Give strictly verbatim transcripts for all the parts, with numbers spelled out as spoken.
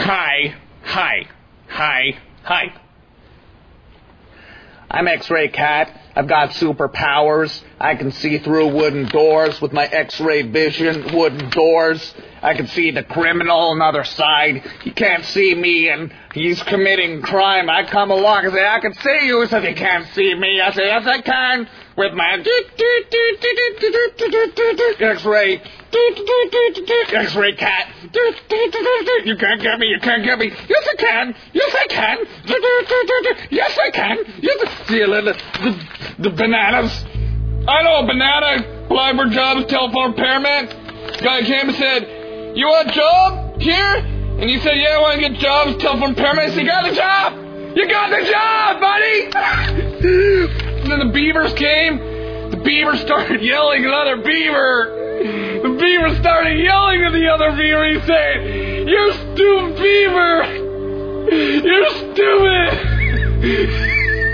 Hi, hi, hi, hi. I'm X-Ray Cat. I've got superpowers. I can see through wooden doors with my X-ray vision. Wooden doors. I can see the criminal on the other side. You can't see me, and he's committing crime. I come along and say, I can see you. He says, you can't see me. I say, yes, I can. With my X-ray. X-Ray Cat. You can't get me. You can't get me. Yes, I can. Yes, I can. Yes, I can. Yes, see you later. The, the bananas. I know a banana. Apply for jobs, telephone repairman. Guy came and said, you want a job here? And you said, yeah, I want to get jobs, telephone repairman. I said, you got the job. You got the job, buddy. And then the beavers came. The beaver started yelling at another beaver. The beaver started yelling at the other beaver. He said, you stupid beaver. You're stupid.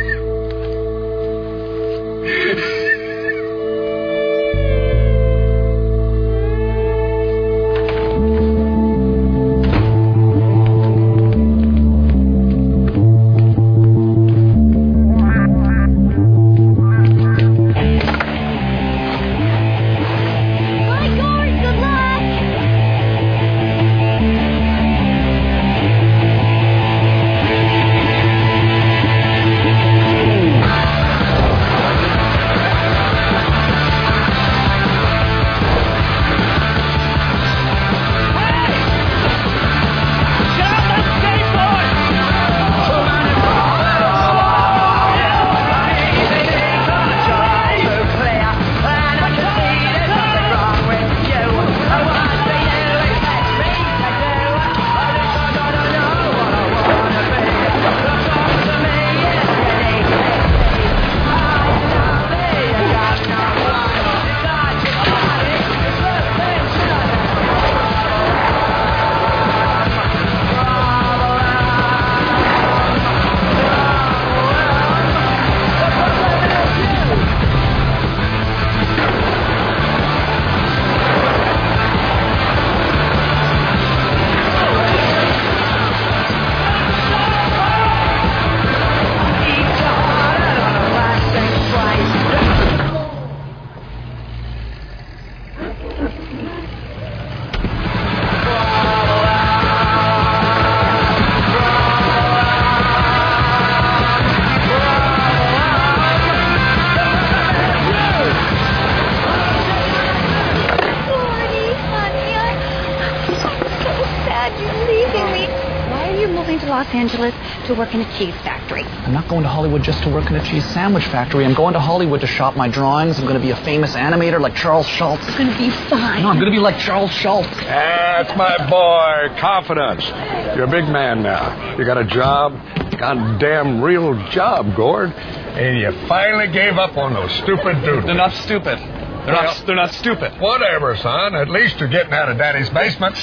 Los Angeles to work in a cheese factory. I'm not going to Hollywood just to work in a cheese sandwich factory. I'm going to Hollywood to shop my drawings. I'm going to be a famous animator like Charles Schultz. You're going to be fine. No, I'm going to be like Charles Schultz. That's my boy. Confidence. You're a big man now. You got a job. Goddamn real job, Gord. And you finally gave up on those stupid dudes. They're not stupid. They're, well, not, they're not stupid. Whatever, son. At least you're getting out of Daddy's basement.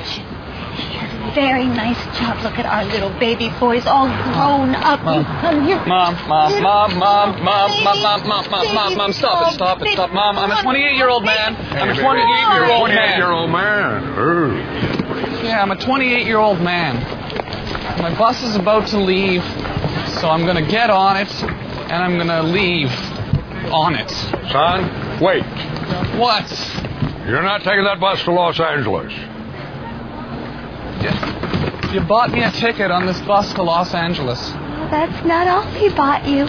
Very nice job. Look at our little baby boys all grown up. Mom, come here. Mom, Mom, Mom, Mom, Mom, Mom, Mom, Mom, Mom, Mom, Mom, stop it, stop it, stop. Mom, I'm a twenty-eight-year-old man. I'm a twenty-eight-year-old man. twenty-eight-year-old man. Ooh. Yeah, I'm a twenty-eight-year-old man. My bus is about to leave, so I'm going to get on it, and I'm going to leave on it. Son, wait. What? You're not taking that bus to Los Angeles. You bought me a ticket on this bus to Los Angeles. Oh, that's not all he bought you.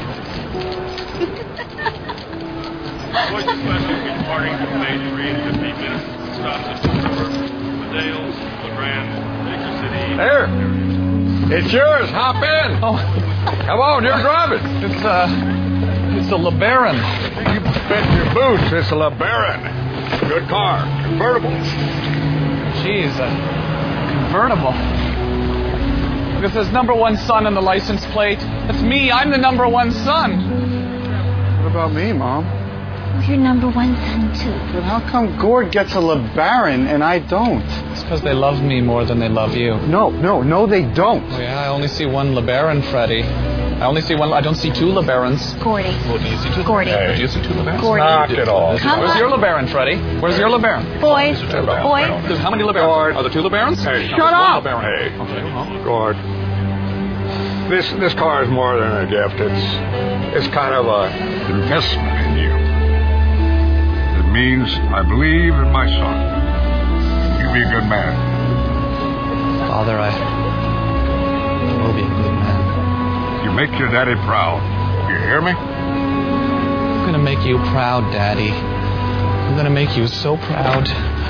Voice special is parting from Main Street in fifteen minutes. Stops at the Dales, LeGrand, Baker City. There. It's yours. Hop in. Oh. Come on, you're driving. It's, uh, it's a LeBaron. You bet your boots it's a LeBaron. Good car. Convertible. Jeez, a convertible. Because there's number one son on the license plate. That's me. I'm the number one son. What about me, Mom? Oh, you're number one son, too. But how come Gord gets a LeBaron and I don't? It's because they love me more than they love you. No, no, no, they don't. Oh, yeah, I only see one LeBaron, Freddie. I only see one. I don't see two LeBarons. Gordy. Well, do you see two? Gordy. Hey. Do you see two LeBarons? Gordy. Knock it off. Come Where's on. your LeBaron, Freddie? Where's your LeBaron? Boy. Hello. Boy. There's how many LeBarons? Are there two LeBarons? Hey, No, shut there's up! one LeBaron. Hey, Okay, well. Gord. This this car is more than a gift. It's it's kind of a investment in you. It means I believe in my son. You be a good man. Father, I will be a good man. You make your daddy proud. You hear me? I'm gonna make you proud, Daddy. I'm gonna make you so proud.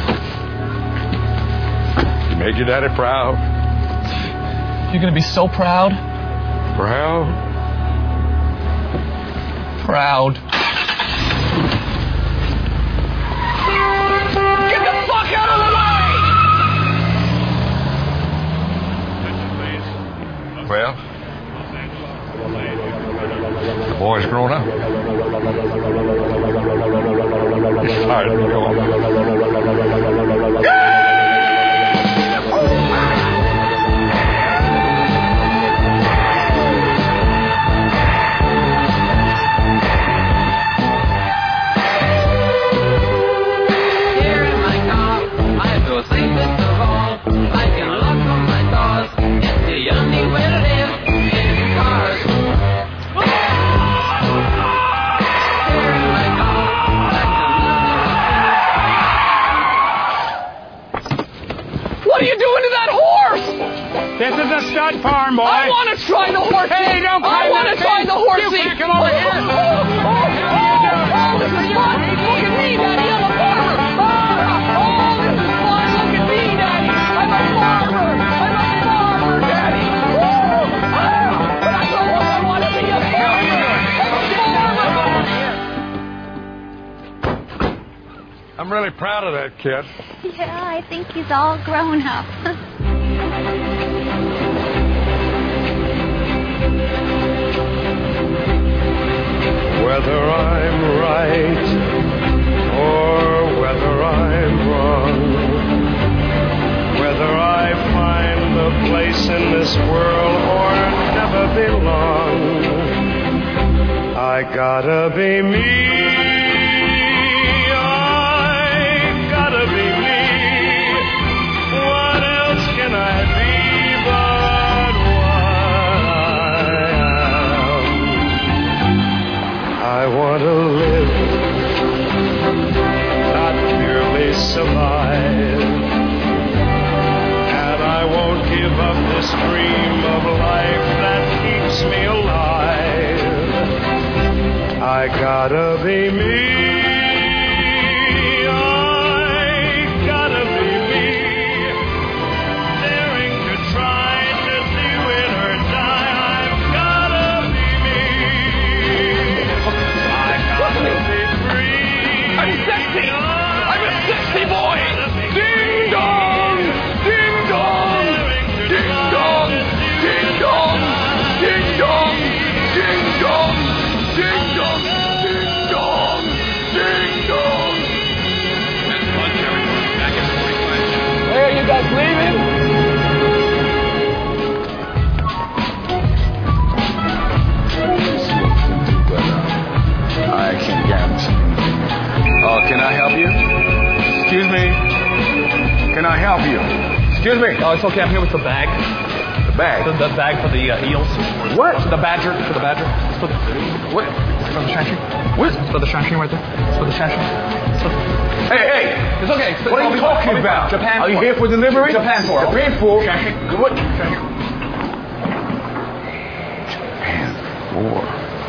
You make your daddy proud. You're gonna be so proud. Proud? Proud. Get the fuck out of the way! Well, the boy's grown up. It's time to go. What are you doing to that horse? This is a stud farm, boy. I want to try the horse. Hey, don't I climb want to that try fence. the horse You seat. back him over here. Oh, oh, oh, oh, this is fun. Look at me, Daddy. I'm a farmer. Ah, oh, this is fun. Look at me, Daddy. I'm a farmer. I'm a farmer, Daddy. Woo! Ah, but I don't want, I want to be a farmer. I'm a farmer. I'm really proud of that kid. Yeah, I think he's all grown up. Whether I'm right or whether I'm wrong, whether I find a place in this world or never belong, I gotta be me. I gotta be me. What else can I be but what I am? I want to live, not merely survive. And I won't give up this dream of life that keeps me alive. I gotta be me. I gotta be me. Daring to try to do it or die. I've gotta be me. I gotta be free. I'm sexy. I'm a sexy boy. Ding dong. Ding dong. Ding dong. Ding dong. Ding dong. Ding dong. Ding dong. Ding dong. Ding dong. Hey, are you guys leaving? I can't guarantee. Oh, can I help you? Excuse me. Can I help you? Excuse me. Oh, it's okay. I'm here with the bag. The bag. The, the bag for the uh, eels. What? The badger. For the badger. It's for the, What? it's for the shanty. What? It's for the shanty right there. It's for the shanty. It's for the... Hey, hey. It's okay. It's What are you talking about? Japan. Are you for- here for delivery? Japan for. Japan for. Shanty. What? Shanty. Japan for.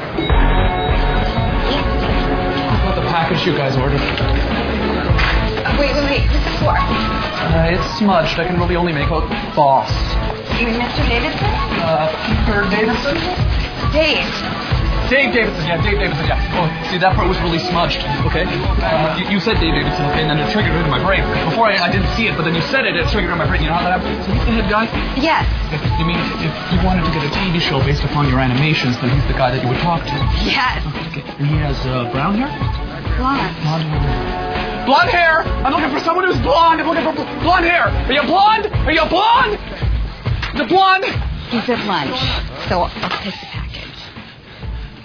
What the package you guys ordered? Uh, wait, wait, wait. Who's this for? Uh, it's smudged. I can really only make a boss. You mean Mister Davidson? Uh, Peter Davidson? Dave. Dave Davidson, yeah, Dave Davidson, yeah. Oh, see, that part was really smudged, okay? Uh, you, you said Dave Davidson, okay, and then it triggered it in my brain. Before I, I didn't see it, but then you said it, it triggered in my brain. You know how that happened? So he's the head guy? Yes. You mean if you wanted to get a T V show based upon your animations, then he's the guy that you would talk to? Yes. Okay, and he has uh, brown hair? Blonde. Blonde hair. Blonde hair! I'm looking for someone who's blonde! I'm looking for bl- blonde hair! Are you blonde? Are you blonde? The blonde? He's at lunch, so I'll take the package.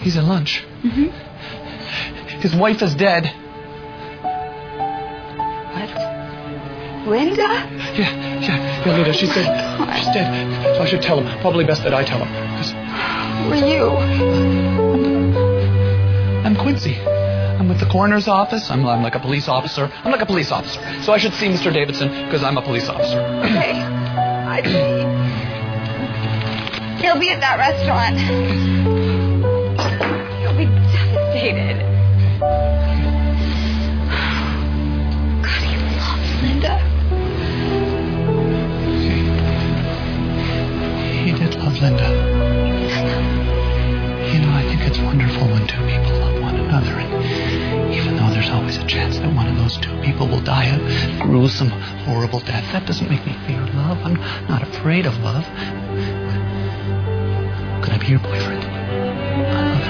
He's at lunch. Mm-hmm. His wife is dead. What? Linda? Yeah, yeah, yeah, Linda, she's dead. She's dead. So I should tell him. Probably best that I tell him. Who are you? I'm Quincy. I'm with the coroner's office. I'm, I'm like a police officer. I'm like a police officer. So I should see Mister Davidson because I'm a police officer. Okay. I see. He'll be at that restaurant. He'll be devastated. God, he loves Linda. He did love Linda. You know, I think it's wonderful when two people love one another, and even though there's always a chance that one of those two people will die a gruesome, horrible death, that doesn't make me fear love. I'm not afraid of love. Could I be your boyfriend? I love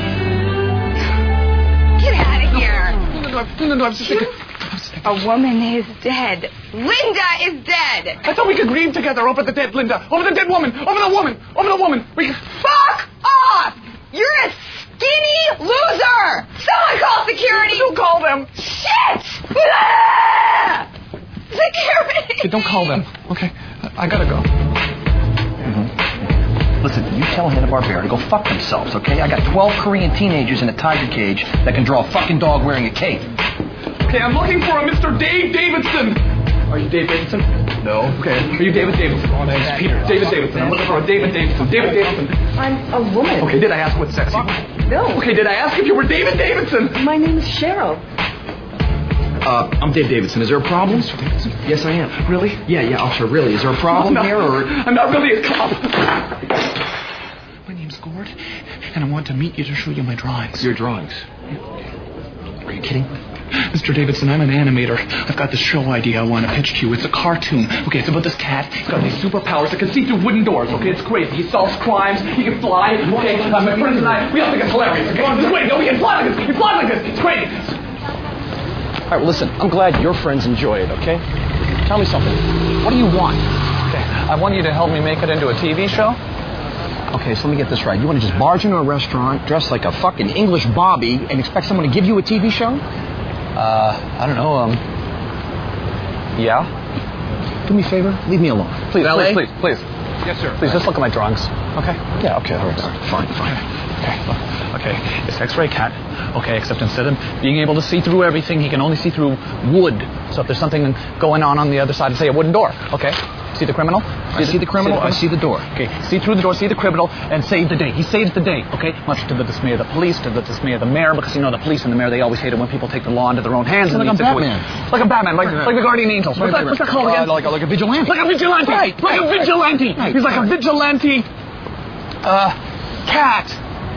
you. Get out of here. No, no, no, no, no, I'm just thinking. A woman is dead. Linda is dead. I thought we could grieve together over the dead Linda, over the dead woman, over the woman, over the woman. We could... Fuck off! You're a skinny loser! Someone call security! Don't call them. Shit! Ah! Security! Okay, don't call them. Okay, I, I gotta go. Mm-hmm. Listen, you tell Hanna-Barbera to go fuck themselves, okay? I got twelve Korean teenagers in a tiger cage that can draw a fucking dog wearing a cape. Okay, I'm looking for a Mister Dave Davidson. Are you Dave Davidson? No. Okay. Are you David Davidson? Oh, name's Peter. David Davidson. I'm looking for a David Davidson. David Davidson. I'm a woman. Okay, did I ask what sex you were? No. Okay, did I ask if you were David Davidson? My name is Cheryl. Uh, I'm Dave Davidson. Is there a problem? Mister Davidson? Yes, I am. Really? Yeah, yeah, officer, really. Is there a problem I'm not, here, or...? I'm not really a cop. My name's Gord, and I want to meet you to show you my drawings. Your drawings? Are you kidding? Mister Davidson, I'm an animator. I've got this show idea I want to pitch to you. It's a cartoon. Okay, it's about this cat. He's got these superpowers that can see through wooden doors. Okay, it's crazy. He solves crimes. He can fly. Okay, uh, my friends and I, we all think it's hilarious. Okay, it's great. No, he can fly like this. He flies like this. It's crazy. All right, well, listen, I'm glad your friends enjoy it, okay? Tell me something. What do you want? Okay, I want you to help me make it into a T V show. Okay, so let me get this right. You want to just barge into a restaurant, dress like a fucking English Bobby, and expect someone to give you a T V show? Uh, I don't know, um... Yeah? Do me a favor, leave me alone. Please, Valet? please, please, please. Yes, sir. Please, just look at my drawings, okay? Yeah, okay, all right, all right. Fine, fine. Okay, look. Okay, it's X-ray cat. Okay, except instead of being able to see through everything, he can only see through wood. So if there's something going on on the other side, say a wooden door, okay? See the criminal? I see the criminal, I see the door. Okay, see through the door, see the criminal, and save the day. He saves the day, okay? Much to the dismay of the police, to the dismay of the mayor, because, you know, the police and the mayor, they always hate it when people take the law into their own hands. Like and a these Batman. situations. Like a Batman, like, like the Guardian Angels. What's that, what's that called again? Uh, like, a, like a vigilante. Like a vigilante. Right, Like right, a vigilante. right, He's like right. a vigilante uh, cat.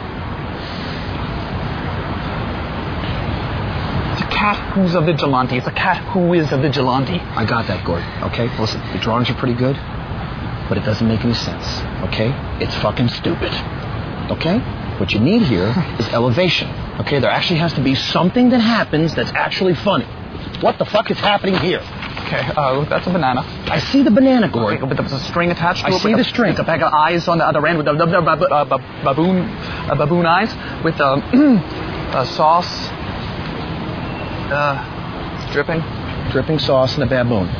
It's a cat who's a vigilante. It's a cat who is a vigilante. I got that, Gord. Okay, listen, the drawings are pretty good, but it doesn't make any sense, okay? It's fucking stupid, okay? What you need here is elevation, okay? There actually has to be something that happens that's actually funny. What the fuck is happening here? Okay, uh, that's a banana. I see the banana, Gord. Okay, but there's a string attached to I it. see with the a, string. With a bag of eyes on the other end with the, the, the bab- uh, bab- baboon, uh, baboon eyes with um, uh, sauce, uh, dripping. Dripping sauce and a baboon.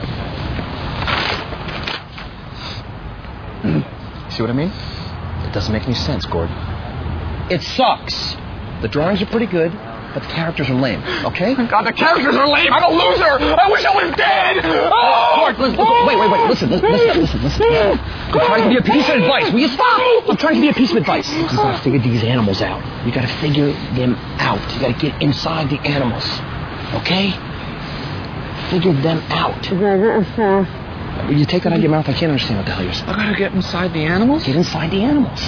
See what I mean? It doesn't make any sense, Gord. It sucks. The drawings are pretty good, but the characters are lame, okay? God, the characters are lame. I'm a loser. I wish I was dead. Oh! Gord, listen, listen, wait, wait, wait. Listen, listen, listen, listen, listen. I'm trying to give you a piece of advice. Will you stop? I'm trying to give you a piece of advice. You gotta figure these animals out. You gotta figure them out. You gotta get inside the animals, okay? Figure them out. Will you take that out of your mouth? I can't understand what the hell you're saying. I gotta get inside the animals? Get inside the animals.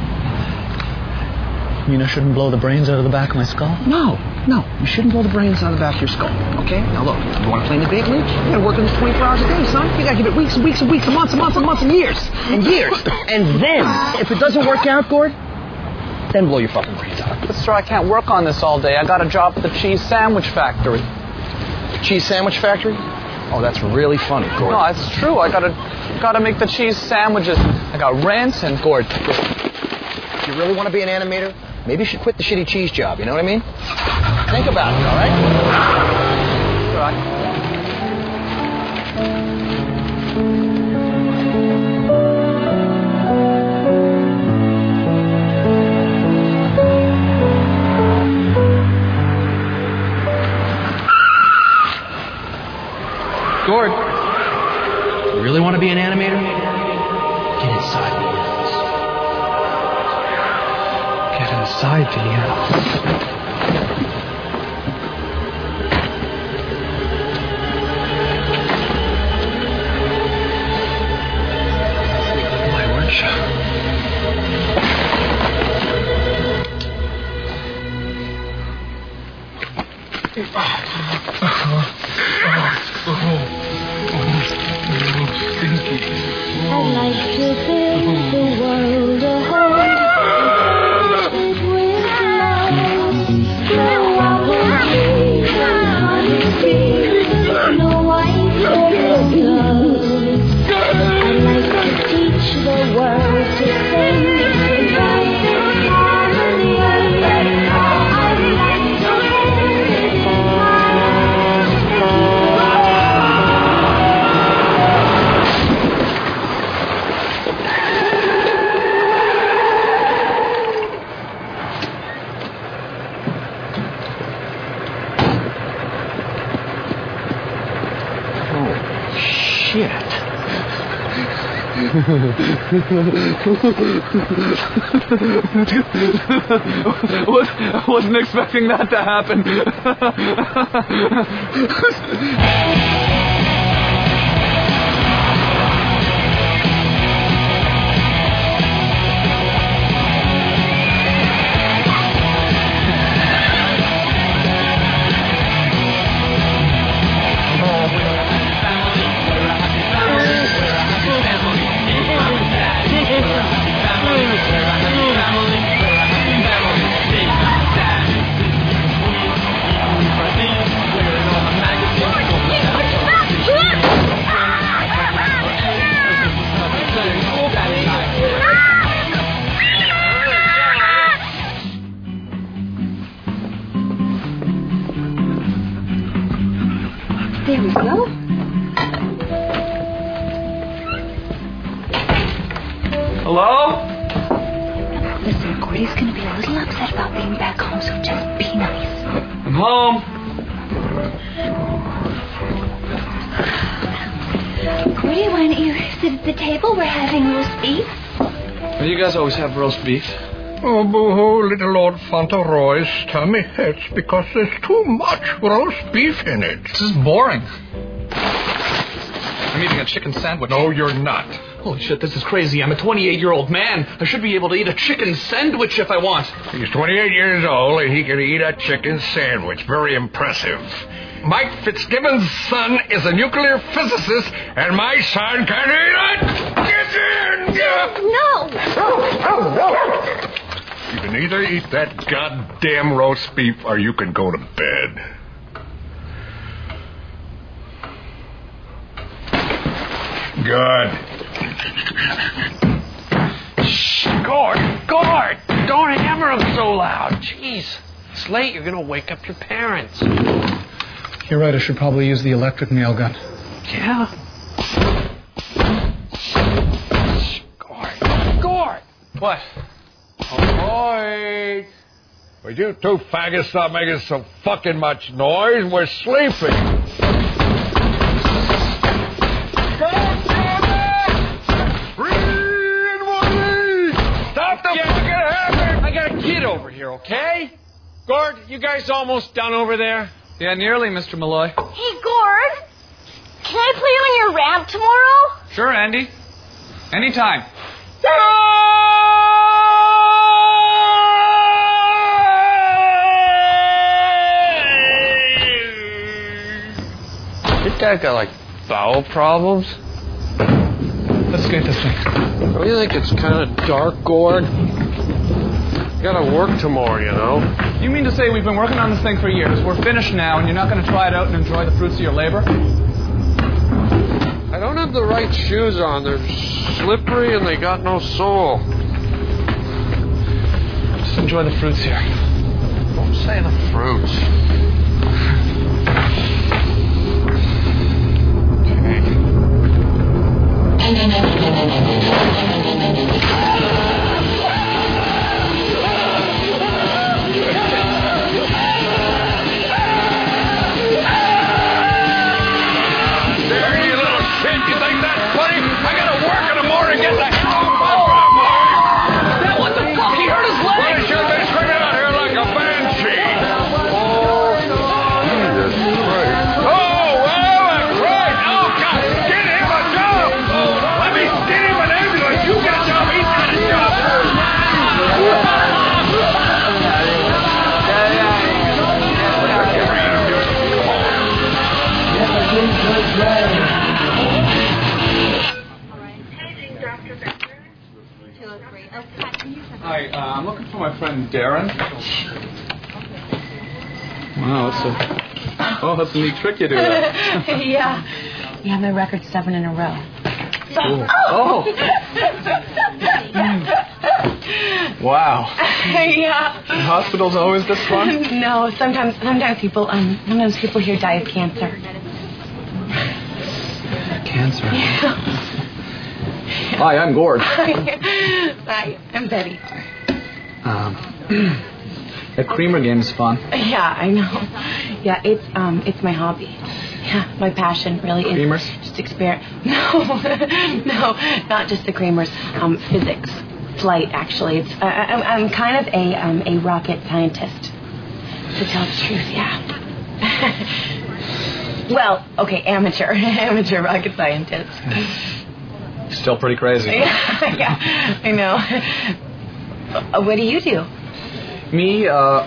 You mean I shouldn't blow the brains out of the back of my skull? No, no. You shouldn't blow the brains out of the back of your skull, okay? Now look, you want to play in the big leagues? You gotta work on this twenty-four hours a day, son. You gotta give it weeks and weeks and weeks and months and months and months and years and years. And then, if it doesn't work out, Gord, then blow your fucking brains out. But sir, I can't work on this all day. I got a job at the cheese sandwich factory. Cheese sandwich factory? Oh, that's really funny, Gord. No, that's true. I gotta gotta make the cheese sandwiches. I got rent and Gord, you really want to be an animator? Maybe you should quit the shitty cheese job, you know what I mean? Think about it, all right? All right. Gord, you really want to be an animator? Get inside the animals. Get inside the animals. Why weren't you? I'd like to build the world a home filled with love. No, I won't be honesty. No, I ain't love. I'd like to teach the world to sing in perfect harmony. I'd like to I wasn't expecting that to happen. There we go. Hello? Listen, Gordy's going to be a little upset about being back home, so just be nice. I'm home. Gordy, why don't you sit at the table? We're having roast beef. Well, you guys always have roast beef. Oh, boo-hoo, little Lord Fauntleroy's tummy hurts because there's too much roast beef in it. This is boring. I'm eating a chicken sandwich. No, you're not. Holy shit, this is crazy. I'm a twenty-eight-year-old man. I should be able to eat a chicken sandwich if I want. He's twenty-eight years old, and he can eat a chicken sandwich. Very impressive. Mike Fitzgibbon's son is a nuclear physicist, and my son can eat it! Get in! No! You can either eat that goddamn roast beef, or you can go to bed. Good. Shh, Gord, Gord, don't hammer him so loud. Jeez, it's late. You're going to wake up your parents. You're right. I should probably use the electric nail gun. Yeah. Shh, Gord, Gord. What? All right. Would you two faggots stop making so fucking much noise? We're sleeping. Over here, okay? Gord, you guys almost done over there? Yeah, nearly, Mister Malloy. Hey, Gord. Can I play on your ramp tomorrow? Sure, Andy. Anytime. Your dad got, like, bowel problems? Let's get this thing. Don't you think it's kind of dark, Gord? Gotta work tomorrow, you know. You mean to say we've been working on this thing for years? We're finished now, and you're not going to try it out and enjoy the fruits of your labor? I don't have the right shoes on. They're slippery and they got no sole. Just enjoy the fruits here. Don't say the fruits. Hi, uh, I'm looking for my friend Darren. Wow, that's a oh, that's a neat trick you do there. Yeah, yeah, my record's seven in a row. Cool. Oh. Wow. Yeah. The hospital's always this fun? No, sometimes sometimes people um sometimes people here die of cancer. Cancer. Yeah. Hi, I'm Gord. Hi, I'm Betty. Um, the Creamer game is fun. Yeah, I know. Yeah, it's um it's my hobby. Yeah, my passion really is Creamers? just experiment. No, no, not just the creamers. Um, physics, flight. Actually, it's uh, I'm, I'm kind of a um a rocket scientist. To tell the truth, yeah. Well, okay, amateur, amateur rocket scientist. Still pretty crazy. Yeah, yeah, I know. Uh, what do you do? Me, uh,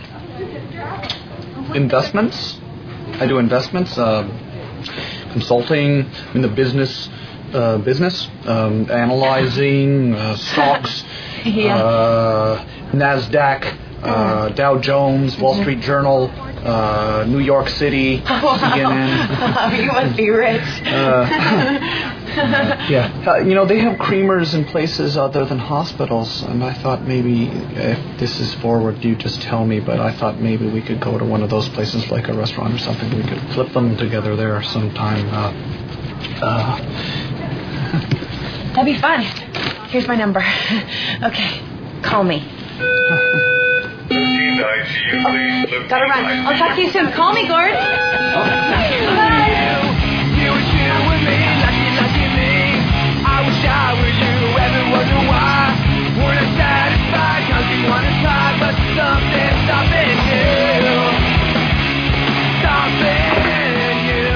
investments. I do investments, uh, consulting in the business, uh, business, um, analyzing uh, stocks, Yeah. uh, NASDAQ, uh, Dow Jones, Wall Street Journal, uh, New York City, C N N. Oh, you must be rich. Uh, yeah, uh, you know, they have creamers in places other than hospitals, and I thought maybe if this is forward, you just tell me, but I thought maybe we could go to one of those places like a restaurant or something. We could flip them together there sometime. Uh, uh. That'd be fun. Here's my number. Okay, call me. Oh, gotta run. I'll talk to you soon. Call me, Gord. Bye. I wish I were you, ever wonder why we're not satisfied, cause we wanna try, but something's stopping you. Stopping you.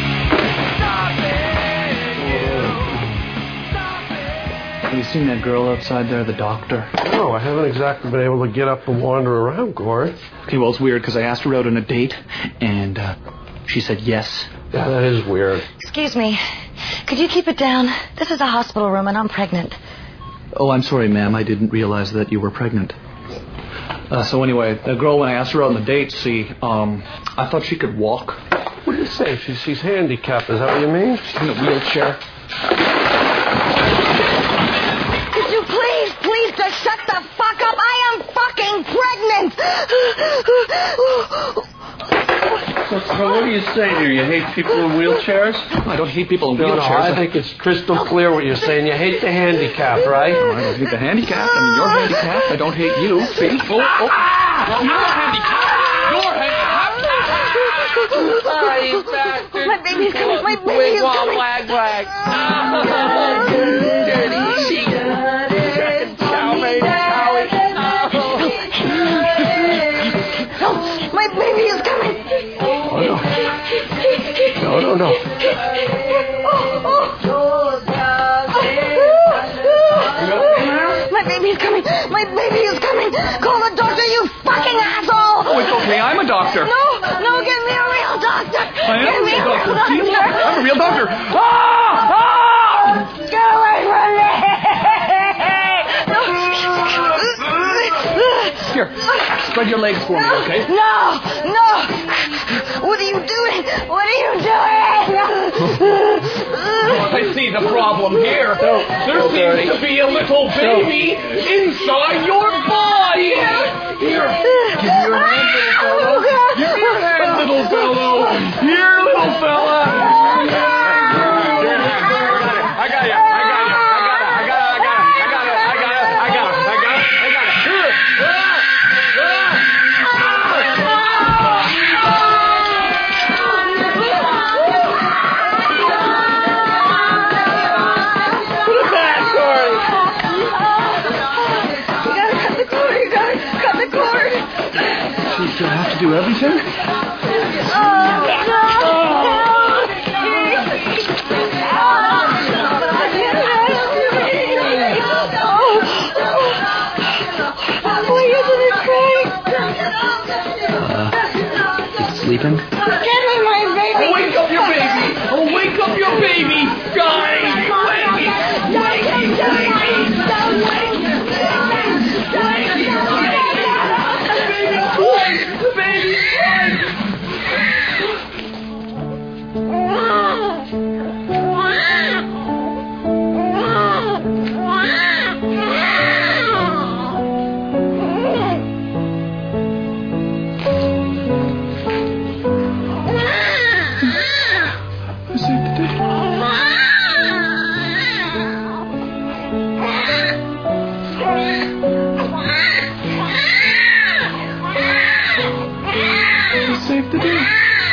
Stopping you. Have you seen that girl outside there, the doctor? No, I haven't exactly been able to get up and wander around, Gord. Okay, well, it's weird because I asked her out on a date, and uh, she said yes. Yeah, that is weird. Excuse me. Could you keep it down? This is a hospital room and I'm pregnant. Oh, I'm sorry, ma'am. I didn't realize that you were pregnant. Uh, so anyway, the girl, when I asked her out on the date, see, um, I thought she could walk. What do you say? She's, she's handicapped. Is that what you mean? She's in a wheelchair. Could you please, please just shut the fuck up? I am fucking pregnant! So, so what are you saying here? You hate people in wheelchairs? I don't hate people in No, wheelchairs. no, I think it's crystal clear what you're saying. You hate the handicap, right? I don't hate the handicap. I mean, you're handicapped. I don't hate you. See? Oh, oh. Well, you're handicapped. You're handicapped. Oh, you bastard. My baby's coming. My baby is coming. Wag, wag. Dirty sheep. Chow mein, chowie. No, my baby is coming. Oh, no. No, no, no. My baby is coming. My baby is coming. Call the doctor, you fucking asshole. Oh, it's okay. I'm a doctor. No, no, get me a real doctor. I am Get a me real a real doctor. doctor. I'm a real doctor. Ah! Ah! Get away from me. Here, spread your legs for me, okay? No, no. What are you doing? What are you doing? I see the problem here. There seems to be a little baby inside your body. boy! Here! Give me your hand, little fellow! Give me your hand, little fellow! Here, little fella! I got you. I got you. I got it. I got it. I got it. I got it. I got it. I got it. I got it. I got it. Here. You gotta cut the cord. You gotta cut the cord. She's gonna have to do everything? Oh, no. Sleeping? Give me my baby. Oh, wake up your baby! Oh, wake up your baby! Guys! Wakey! Wakey! Wakey! The baby's dead! Save the day.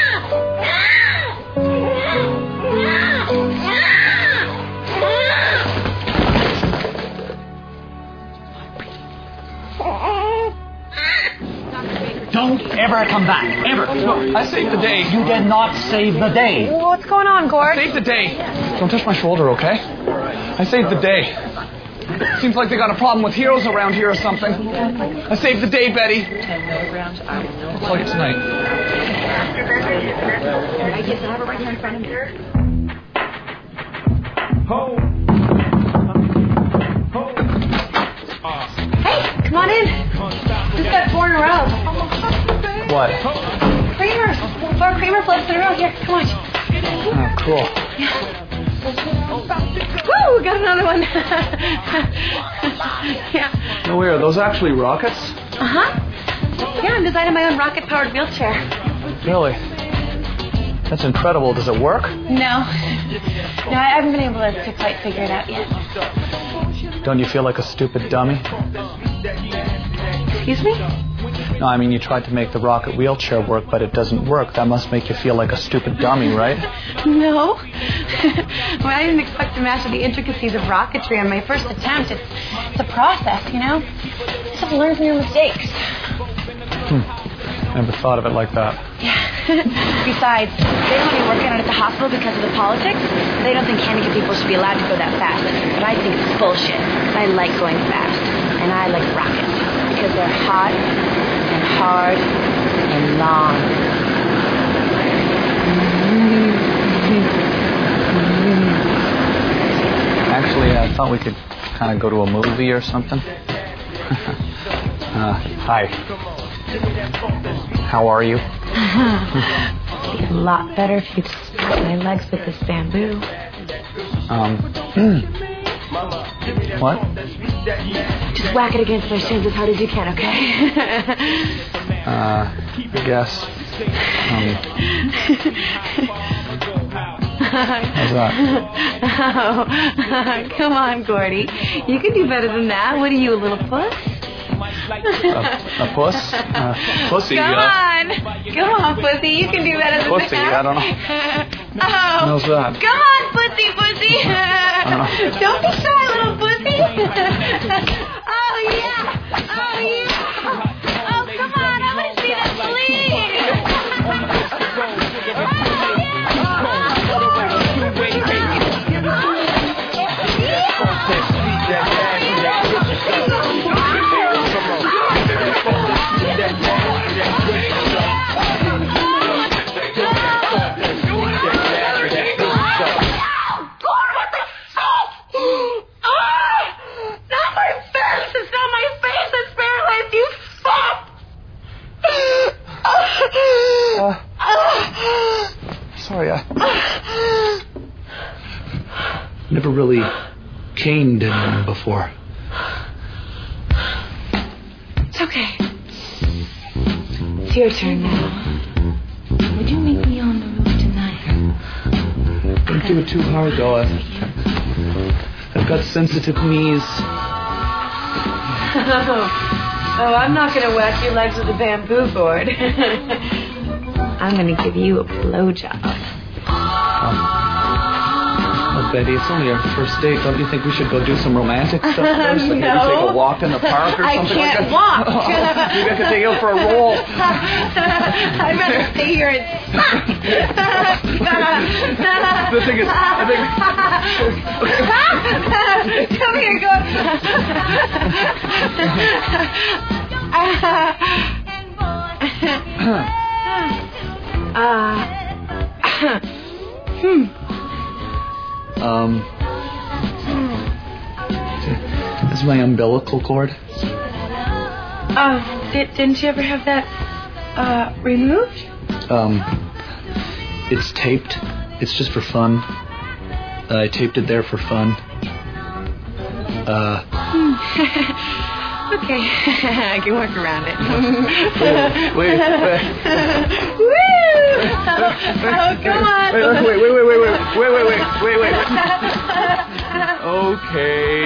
Don't ever come back. Ever. No, I saved the day. You did not save the day. What's going on, Gord? Save the day. Don't touch my shoulder, okay? I saved the day. Seems like they got a problem with heroes around here or something. I saved the day, Betty. I'll call you tonight. Hey, come on in. Just got four in a row. What? Creamers. Four creamer flips in a row. Here, come on. Oh, cool. Woo, we got another one. Yeah. No way, are those actually rockets? Uh-huh. Yeah, I'm designing my own rocket-powered wheelchair. Really? That's incredible. Does it work? No. No, I haven't been able to, to quite figure it out yet. Don't you feel like a stupid dummy? Excuse me? No, I mean, you tried to make the rocket wheelchair work, but it doesn't work. That must make you feel like a stupid dummy, right? No. Well, I didn't expect to master the intricacies of rocketry on my first attempt. It's, it's a process, you know? You just have to learn from your mistakes. Hmm. Never thought of it like that. Yeah. Besides, they don't want me working on it at the hospital because of the politics. They don't think handicapped people should be allowed to go that fast. But I think it's bullshit. I like going fast. And I like rockets. Because they're hot and hard and long. Actually, I thought we could kind of go to a movie or something. uh, hi. How are you? It'd be a lot better if you'd split my legs with this bamboo. Um. What? Just whack it against my shins as hard as you can, okay? uh, I guess. Um. How's that? Oh, come on, Gordy. You can do better than that. What are you, a little puss? A, a puss? Uh, pussy, Come uh, on. Come on, pussy. You can do better than pussy, that. I don't know. Oh. How's that? Come on, pussy, pussy. Uh, Don't be shy, little pussy. Oh, yeah. Oh, yeah. Oh, come on. I want to see that bleed. Sorry, I never really caned anyone before. It's okay. It's your turn now. Would you meet me on the roof tonight? Don't do it too hard, though. I've, I've got sensitive knees. Oh, I'm not going to whack your legs with a bamboo board. I'm going to give you a blowjob. Oh, Betty, it's only our first date. Don't you think we should go do some romantic stuff first? Like No. maybe take a walk in the park or I something can't like walk. that? Maybe I could take you out for a roll. I'd rather stay here and suck. The thing is, I think... Come here, go. uh, hmm. Um, is my umbilical cord? Uh, did, didn't you ever have that uh, removed? Um, it's taped. It's just for fun. Uh, I taped it there for fun. Uh. Okay, I can work around it. wait, wait, wait. Woo! Oh, oh, come on. Wait, wait, wait, wait, wait, wait, wait, wait, wait, wait, wait. Okay.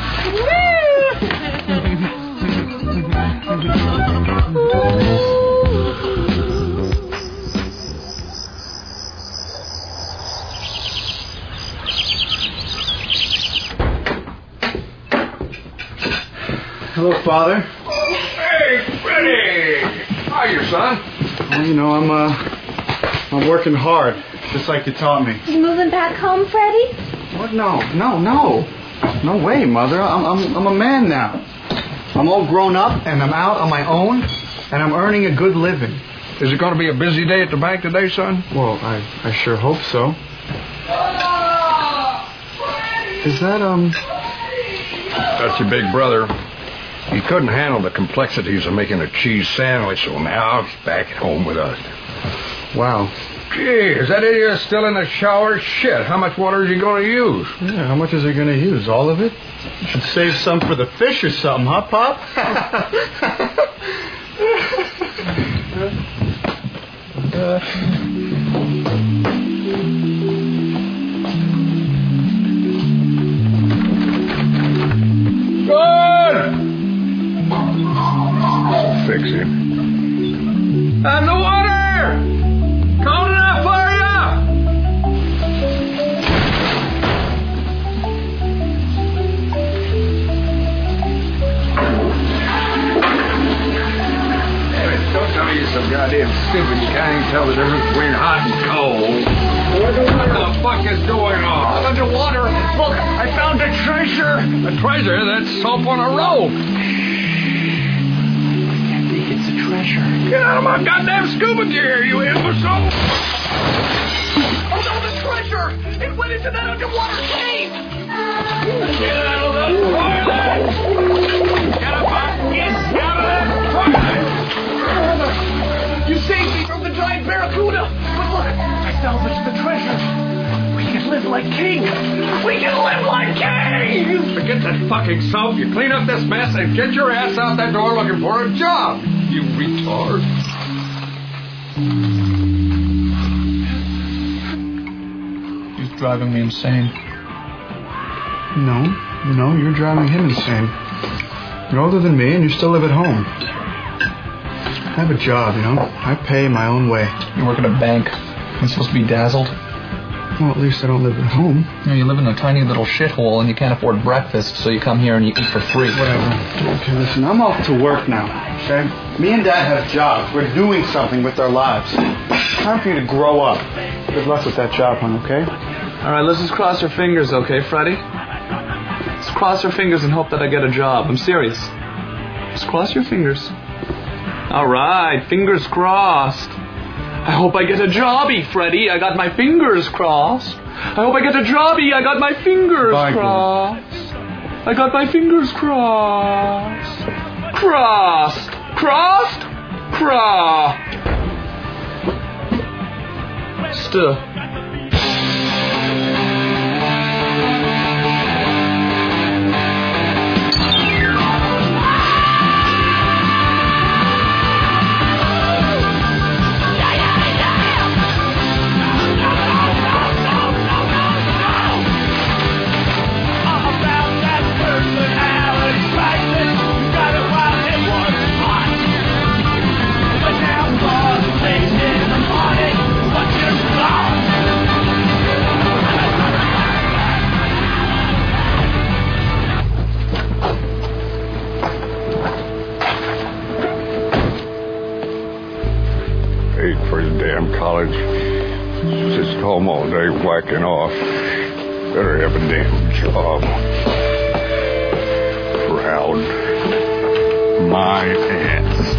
Hello, Father. Hey, Freddie! How are you, son? Well, you know, I'm, uh, I'm working hard, just like you taught me. You moving back home, Freddie? What? No, no, no. No way, Mother. I'm, I'm, I'm a man now. I'm all grown up, and I'm out on my own, and I'm earning a good living. Is it going to be a busy day at the bank today, son? Well, I, I sure hope so. Is that, um... That's your big brother. He couldn't handle the complexities of making a cheese sandwich, so now he's back at home with us. Wow. Gee, is that idiot still in the shower? Shit, how much water is he going to use? Yeah, how much is he going to use? All of it? You should save some for the fish or something, huh, Pop? uh. Good! Fix him. And the water! Cold enough for you! Damn it, don't tell me you're so goddamn stupid you can't even tell the difference between hot and cold. What the fuck is going on? I'm underwater. Look, I found a treasure. A treasure? That's soap on a rope. It's a treasure. Get out of my goddamn scuba gear, you imbecile! Oh no, the treasure! It went into that underwater cave! Get out of the toilet! Get up, get out of that toilet! You saved me from the giant barracuda! But look, I salvaged the treasure. We can live like kings! We can live like kings! Forget that fucking soap. You clean up this mess and get your ass out that door looking for a job, you retard. He's driving me insane. No, no, you're driving him insane. You're older than me and you still live at home. I have a job, you know. I pay my own way. You work at a bank. You're supposed to be dazzled. Well, at least I don't live at home. You know, you live in a tiny little shithole and you can't afford breakfast, so you come here and you eat for free. Whatever. Okay, listen, I'm off to work now, okay? Me and Dad have jobs. We're doing something with our lives. Time for you to grow up. Good luck with that job, hon, okay? All right, let's just cross our fingers, okay, Freddie? Let's cross our fingers and hope that I get a job. I'm serious. Just cross your fingers. All right, fingers crossed. I hope I get a jobby, Freddie. I got my fingers crossed. I hope I get a jobby. I got my fingers Bye, crossed. I got my fingers crossed. Crossed. Crossed. Crossed. Still. paid for his damn college. Just home all day whacking off. Better have a damn job. Proud. My ass.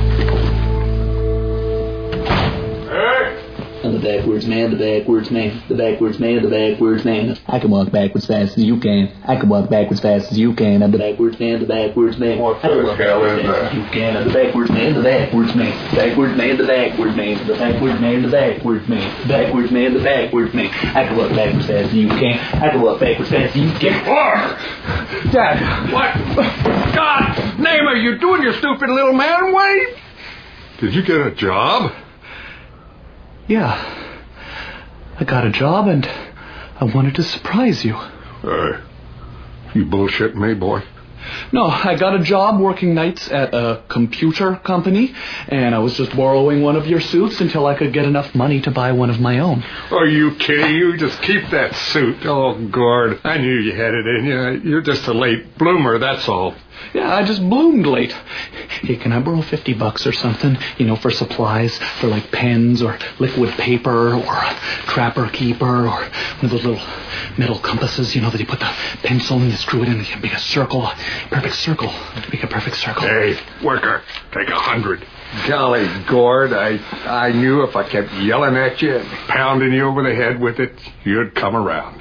I'm the backwards man, the backwards man, the backwards man, the backwards man. I can walk backwards fast as you can. I can walk backwards fast as you can. I'm the backwards man, the backwards man. What I can the walk hell backwards is fast that? as you can. I'm the backwards man, the backwards man. Backwards man, the backwards man. The backwards man, the backwards man. Backwards man, the backwards man. I can walk backwards fast as you can. I can walk backwards fast as you can. Dad! What? God! Name are you doing, you stupid little man? Wait! Did you get a job? Yeah. I got a job and I wanted to surprise you. Uh, you bullshitting me, boy? No, I got a job working nights at a computer company, and I was just borrowing one of your suits until I could get enough money to buy one of my own. Are you kidding? You just keep that suit. Oh, Gord, I knew you had it in you. You're just a late bloomer, that's all. Yeah, I just bloomed late. Hey, can I borrow fifty bucks or something, you know, for supplies, for like pens or liquid paper or a trapper keeper or one of those little metal compasses, you know, that you put the pencil and you screw it in and you make a circle, perfect circle, make a perfect circle. Hey, worker, take a hundred. Golly, Gord, I I knew if I kept yelling at you and pounding you over the head with it, you'd come around.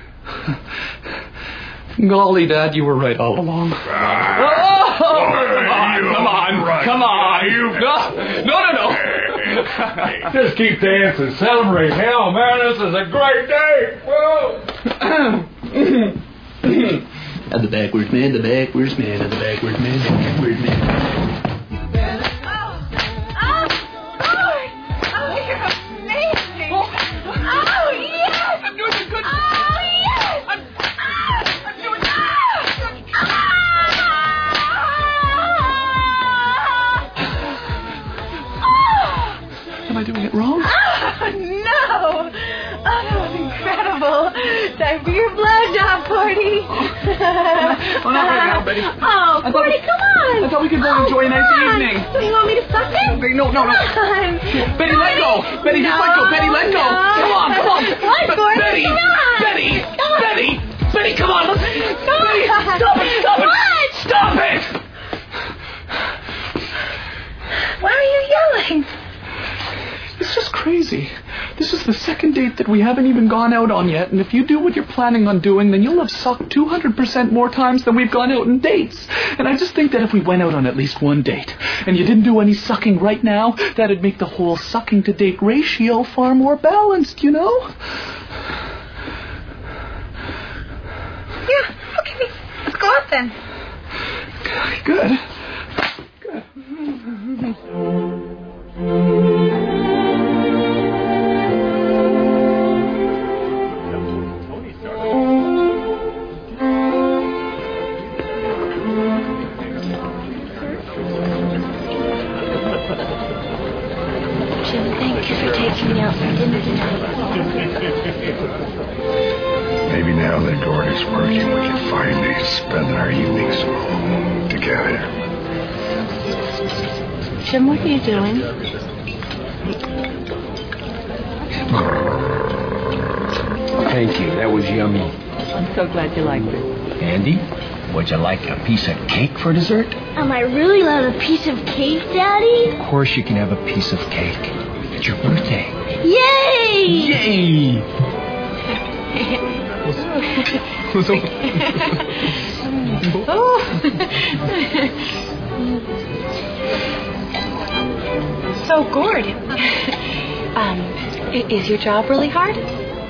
Golly, Dad, you were right all along. Ah. Oh, come on, come on, right. come on. You No, no, no, no. Just keep dancing, celebrate. Hell, man, this is a great day. Whoa. And the backwards man, the backwards man, and the backwards man, the backwards man. Am I doing it wrong? Oh, no! Oh, that was incredible. Time for your blowjob party. Oh, not right now, Betty. Oh, Cordy, come on. I thought we could go oh, enjoy a nice on. evening. So you want me to suck it? Betty, no, no, no. Come on. Betty, let go. Betty, just let go. Betty, let go. No. Come on, come on. What, Cordy? Betty, Come on. Betty, Come on. Betty, Betty, come on. Let's, Come Betty, on. stop it, stop it. What? Stop it. Why are you yelling? It's just crazy. This is the second date that we haven't even gone out on yet, and if you do what you're planning on doing, then you'll have sucked two hundred percent more times than we've gone out on dates. And I just think that if we went out on at least one date, and you didn't do any sucking right now, that'd make the whole sucking to date ratio far more balanced, you know? Yeah, okay. Let's go out then. Good. Thank you for taking me out for dinner tonight. Maybe now that Gord is working, we can finally spend our evenings together. Jim, what are you doing? Thank you. That was yummy. I'm so glad you liked it. Andy, would you like a piece of cake for dessert? Am I really allowed a piece of cake, Daddy? Of course you can have a piece of cake. It's your birthday. Yay! Yay! So, Gord, um, i- is your job really hard?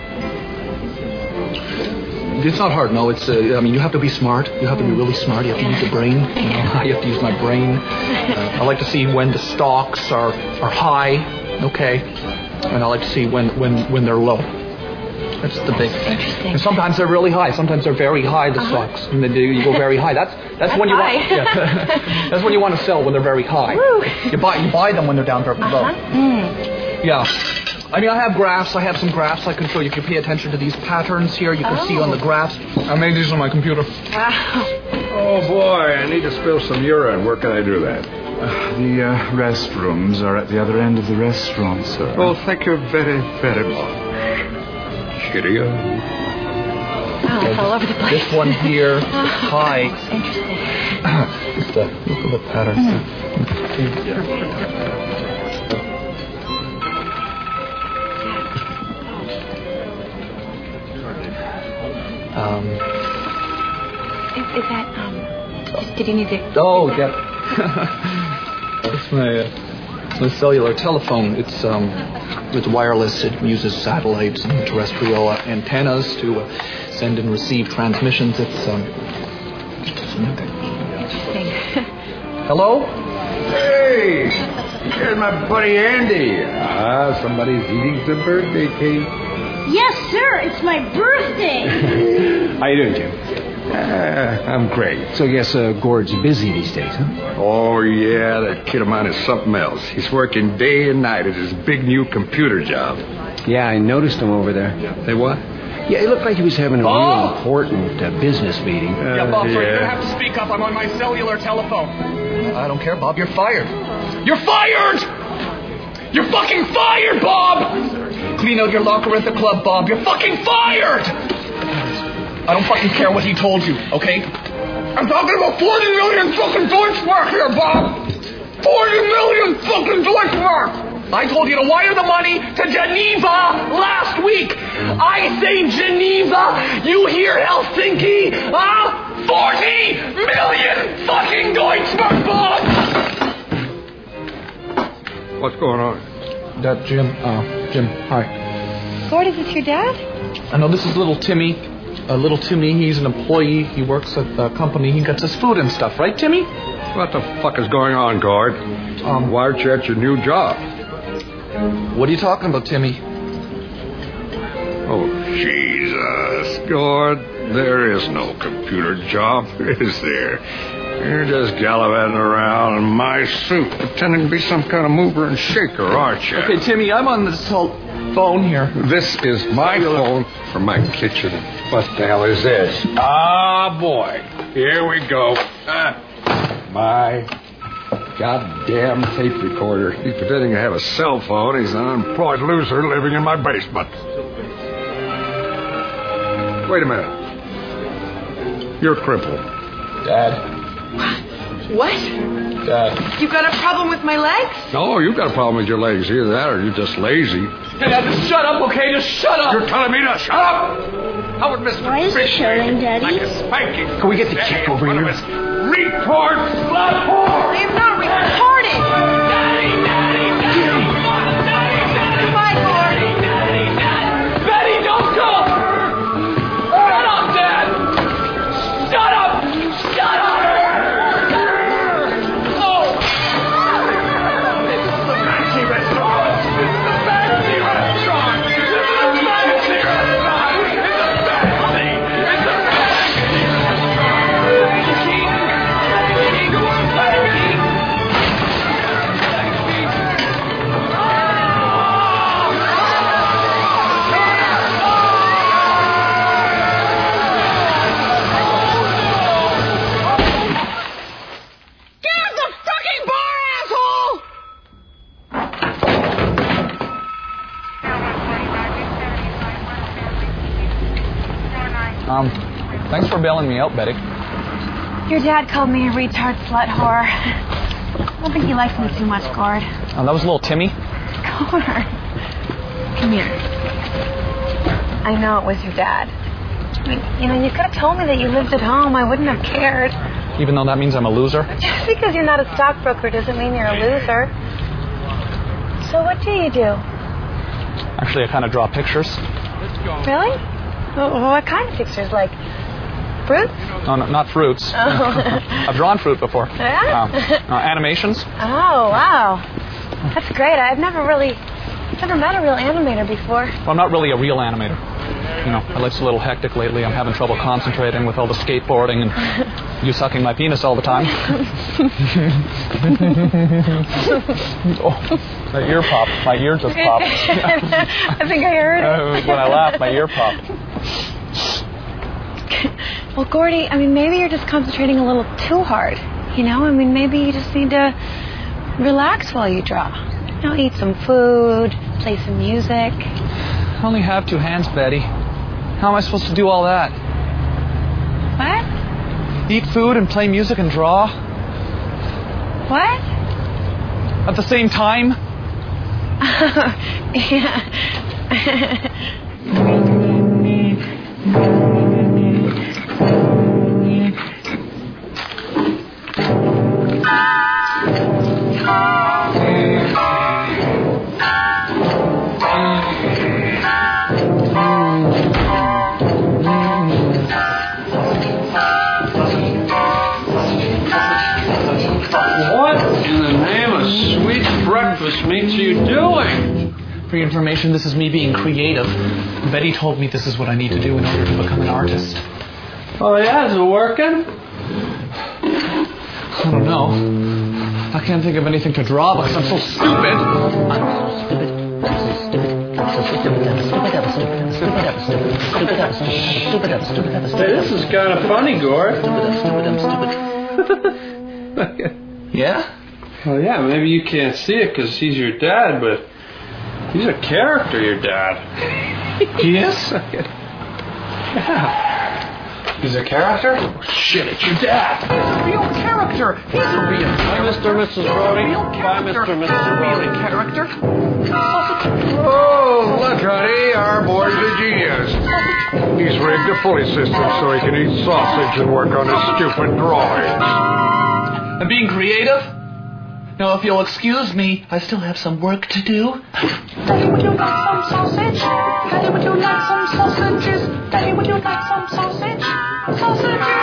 It's not hard, no. It's, uh, I mean, you have to be smart. You have to be really smart. You have to use your brain. You know, I have to use my brain. Uh, I like to see when the stocks are, are high, okay, and I like to see when, when, when they're low. That's the big thing. Interesting. And sometimes they're really high. Sometimes they're very high, the Uh-huh. stocks, and then you you go very high. That's that's, That's when you high. want. Yeah. That's when you want to sell, when they're very high. Woo. You buy you buy them when they're down very low. Uh-huh. Mm. Yeah. I mean, I have graphs. I have some graphs I can show you. You can pay attention to these patterns here. You can Oh. see on the graphs. I made these on my computer. Wow. Oh, boy, I need to spill some urine. Where can I do that? The uh, restrooms are at the other end of the restaurant, sir. Oh, thank you very, very much. Cheerio. Oh, it's all over the place. This one here. Hi. Interesting. Just uh, look at the pattern. Mm. Um. Is, is that, um, just, did you need to... Oh, yeah. It's my, uh, it's my cellular telephone. It's, um, it's wireless. It uses satellites and terrestrial uh, antennas to uh, send and receive transmissions. It's, um... Interesting. Hello? Hey! Here's my buddy Andy. Ah, somebody's eating some birthday cake. Yes, sir. It's my birthday. How you doing, Jim? Uh, I'm great. So I guess uh, Gord's busy these days, huh? Oh, yeah, that kid of mine is something else. He's working day and night at his big new computer job. Yeah, I noticed him over there. Say what? Yeah, it looked like he was having a Bob? real important uh, business meeting. Uh, yeah, Bob, sorry, you're going to have to speak up. I'm on my cellular telephone. I don't care, Bob. You're fired. You're fired! You're fucking fired, Bob! Clean out your locker at the club, Bob. You're fucking fired! I don't fucking care what he told you, okay? I'm talking about forty million fucking Deutschmark here, Bob! forty million fucking Deutschmark! I told you to wire the money to Geneva last week! I say Geneva, you hear Helsinki? Huh? forty million fucking Deutschmark, Bob! What's going on? That Jim, uh, Jim, hi. Gord, is this your dad? I know this is little Timmy. Uh, little Timmy, he's an employee. He works at the company. He gets his food and stuff, right, Timmy? What the fuck is going on, Gord? Um, Why aren't you at your new job? What are you talking about, Timmy? Oh, Jesus, Gord. There is no computer job, is there? You're just gallivanting around in my suit, pretending to be some kind of mover and shaker, aren't you? Okay, Timmy, I'm on this whole phone here. This is my phone from my kitchen. What the hell is this? Ah, boy. Here we go. Ah, my goddamn tape recorder. He's pretending to have a cell phone. He's an unemployed loser living in my basement. Wait a minute. You're crippled. Dad. What? Dad. You got a problem with my legs? No, you've got a problem with your legs. Either that or you're just lazy. Hey, Dad, just shut up, okay? Just shut up! You're telling me to shut up? How would Mister Why is he shouting, Daddy? Like a spanking. Can we get the chick over here? Retard slut whore! I am not retarded! Daddy, Daddy, Daddy! Daddy, Daddy! Bye, Gord! Daddy, Daddy! Betty, don't go! Shut up, Dad! Shut up! Shut up! Um, thanks for bailing me out, Betty. Your dad called me a retard slut whore. I don't think he likes me too much, Gord. Oh, that was little Timmy? Gord. Come here. I know it was your dad. I mean, you know, you could have told me that you lived at home. I wouldn't have cared. Even though that means I'm a loser? Just because you're not a stockbroker doesn't mean you're a loser. So what do you do? Actually, I kind of draw pictures. Really? Well, what kind of pictures? Like fruits? No, no not fruits. Oh. I've drawn fruit before. Yeah? Uh, uh, animations. Oh, wow. That's great. I've never really, never met a real animator before. Well, I'm not really a real animator. You know, my life's a little hectic lately. I'm having trouble concentrating with all the skateboarding and you sucking my penis all the time. Oh, my ear popped. My ear just popped. I think I heard it. Uh, when I laughed, my ear popped. Well, Gordy, I mean, maybe you're just concentrating a little too hard. You know, I mean, maybe you just need to Relax while you draw. You know, eat some food, play some music. I only have two hands, Betty. How am I supposed to do all that? What? Eat food and play music and draw? What? At the same time? Yeah. What in the name of sweet breakfast meats are you doing? For your information, this is me being creative. Betty told me this is what I need to do in order to become an artist. Oh, yeah? Is it working? I don't know. I can't think of anything to draw because I'm so stupid. I'm so stupid. Hey, this is kind of funny, Gord. Yeah? Well, yeah, maybe you can't see it because he's your dad, but he's a character, your dad. He is? Yeah. He's a character? Oh, shit, it's your dad. He's a real character. He's a real character. Bye, Mister and Missus Brody. Bye, Mister and Missus Brody. Real character. Oh, look, honey, our boy's a genius. He's rigged a Foley system so he can eat sausage and work on his stupid drawings. And being creative? Now, if you'll excuse me, I still have some work to do. Daddy, would you like some sausage? Daddy, would you like some sausages? Daddy, would you like some sausage? Sausages?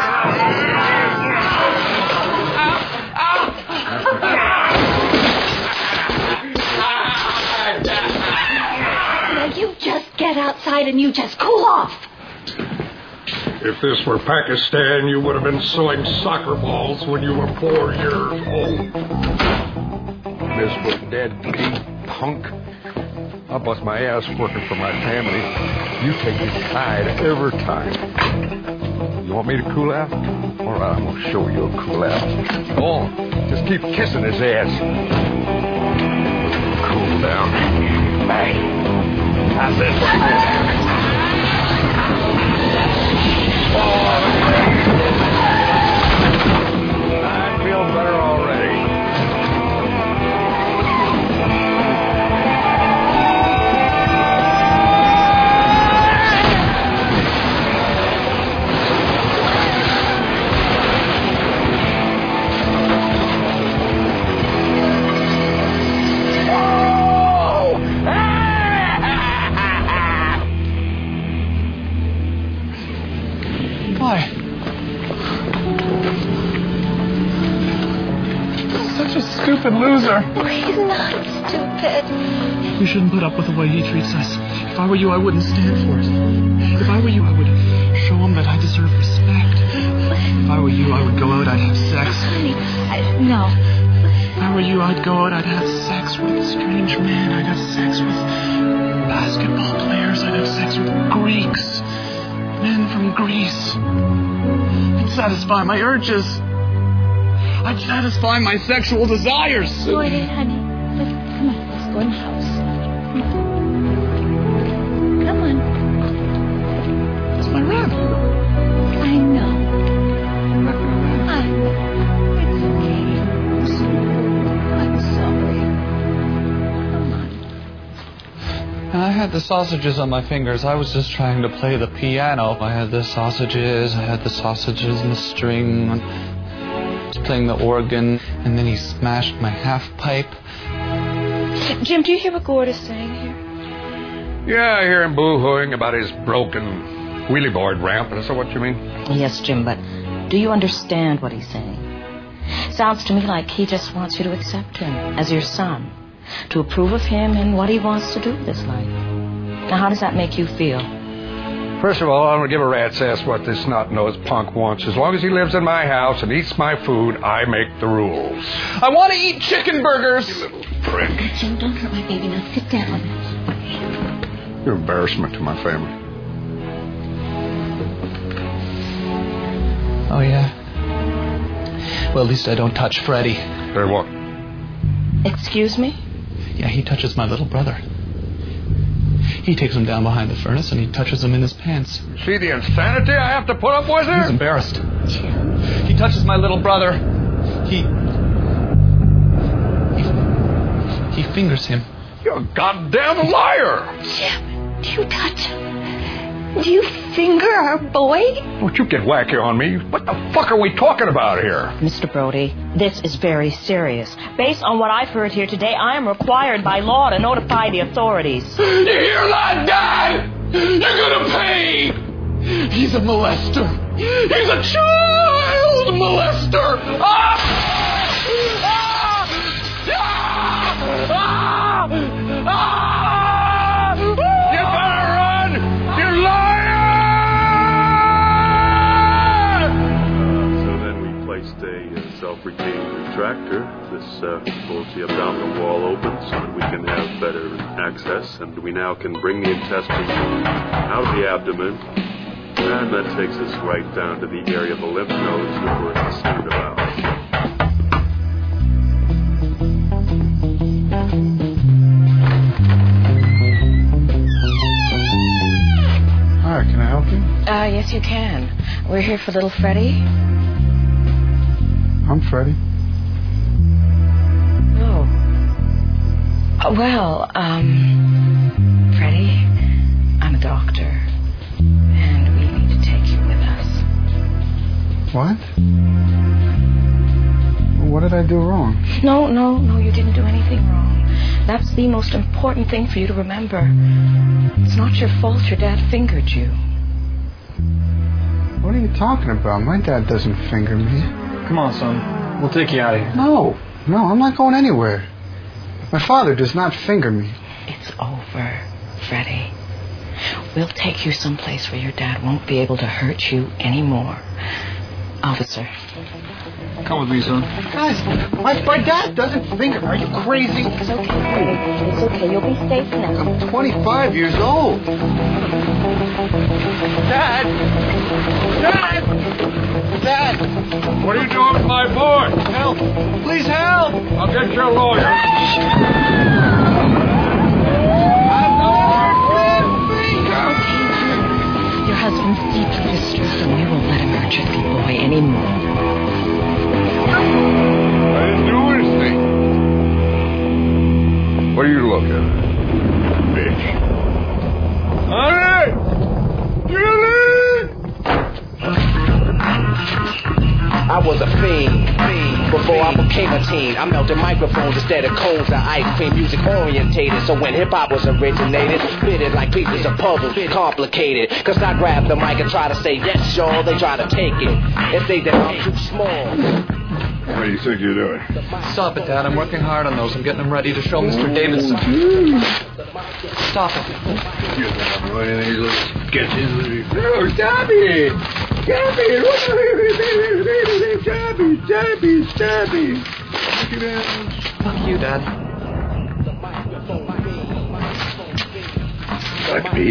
Now you just get outside and you just cool off. If this were Pakistan, you would have been sewing soccer balls when you were four years old. This was deadbeat punk. I bust my ass working for my family. You take his side every time. You want me to cool out? All right, I'm going to show you a cool out. Go on. Just keep kissing his ass. Cool down. Hey. That's it. I feel better already. Why? Such a stupid loser. Oh, he's not stupid. We shouldn't put up with the way he treats us. If I were you, I wouldn't stand for it. If I were you, I would show him that I deserve respect. If I were you, I would go out, I'd have sex. Honey, I, no. If I were you, I'd go out, I'd have sex with strange men. I'd have sex with basketball players. I'd have sex with Greeks. Men from Greece. I'd satisfy my urges. I'd satisfy my sexual desires. Lloydie, honey, let's, come on, let's go in the house. Come on. It's my rib. I know. I know. It's okay. I'm sorry. Come on. And I had the sausages on my fingers. I was just trying to play the piano. I had the sausages. I had the sausages and the string. I was playing the organ. And then he smashed my half pipe. Jim, do you hear what Gord is saying here? Yeah, I hear him boo-hooing about his broken wheelie board ramp. Is that what you mean? Yes, Jim, but do you understand what he's saying? Sounds to me like he just wants you to accept him as your son, to approve of him and what he wants to do with his life. Now, how does that make you feel? First of all, I don't give a rat's ass what this snot-nosed punk wants. As long as he lives in my house and eats my food, I make the rules. I want to eat chicken burgers. You little prick. Jim, don't hurt my baby. Now sit down. You're an embarrassment to my family. Oh, yeah? Well, at least I don't touch Freddie. Hey, what? Excuse me? Yeah, he touches my little brother. He takes him down behind the furnace and he touches him in his pants. See the insanity I have to put up with here? He's embarrassed. He touches my little brother. He... He, he fingers him. You're a goddamn liar! Jim, do you touch him? Do you finger our boy? Don't you get wacky on me. What the fuck are we talking about here? Mister Brody, this is very serious. Based on what I've heard here today, I am required by law to notify the authorities. You hear that, Dad? You're gonna pay! He's a molester. He's a child molester! Ah! Ah! Ah! Ah! Ah! You better run! You liar! Uh, so then we placed a uh, self-retaining retractor. This uh, pulls the abdominal wall open so that we can have better access, and we now can bring the intestines out of the abdomen, and that takes us right down to the area of the lymph nodes that we're concerned about. Hi, can I help you? Uh, yes, you can. We're here for little Freddie. I'm Freddie. Oh. Uh, well, um, Freddie, I'm a doctor, and we need to take you with us. What? What did I do wrong? No, no, no, you didn't do anything wrong. That's the most important thing for you to remember. It's not your fault your dad fingered you. What are you talking about? My dad doesn't finger me. Come on, son. We'll take you out of here. No, no, I'm not going anywhere. My father does not finger me. It's over, Freddie. We'll take you someplace where your dad won't be able to hurt you anymore. Officer. Come with me, son. Guys, my, my dad doesn't finger. Are you crazy? It's okay, Freddie. It's okay. You'll be safe now. I'm twenty-five years old. Dad! Dad! Dad! What are you doing with my boy? Help! Please help! I'll get your lawyer. Your husband's deeply distressed, and we won't let him hurt your little boy anymore. I didn't do anything. What are you looking at, bitch? Honey! I was a fiend, fiend before I became a teen. I melted microphones instead of cones of ice cream, music orientated. So when hip hop was originated, fitted like pieces of puzzles, complicated. Cause I grab the mic and try to say yes, y'all. They try to take it and say that I'm too small. What do you think you're doing? Stop it, Dad. I'm working hard on those. I'm getting them ready to show Mister Davidson. Stop it. You don't know any of these little sketches. No, stop it! Stop it! Stop it! Stop it! Stop it! Look at that. Fuck you, Dad. Fuck me?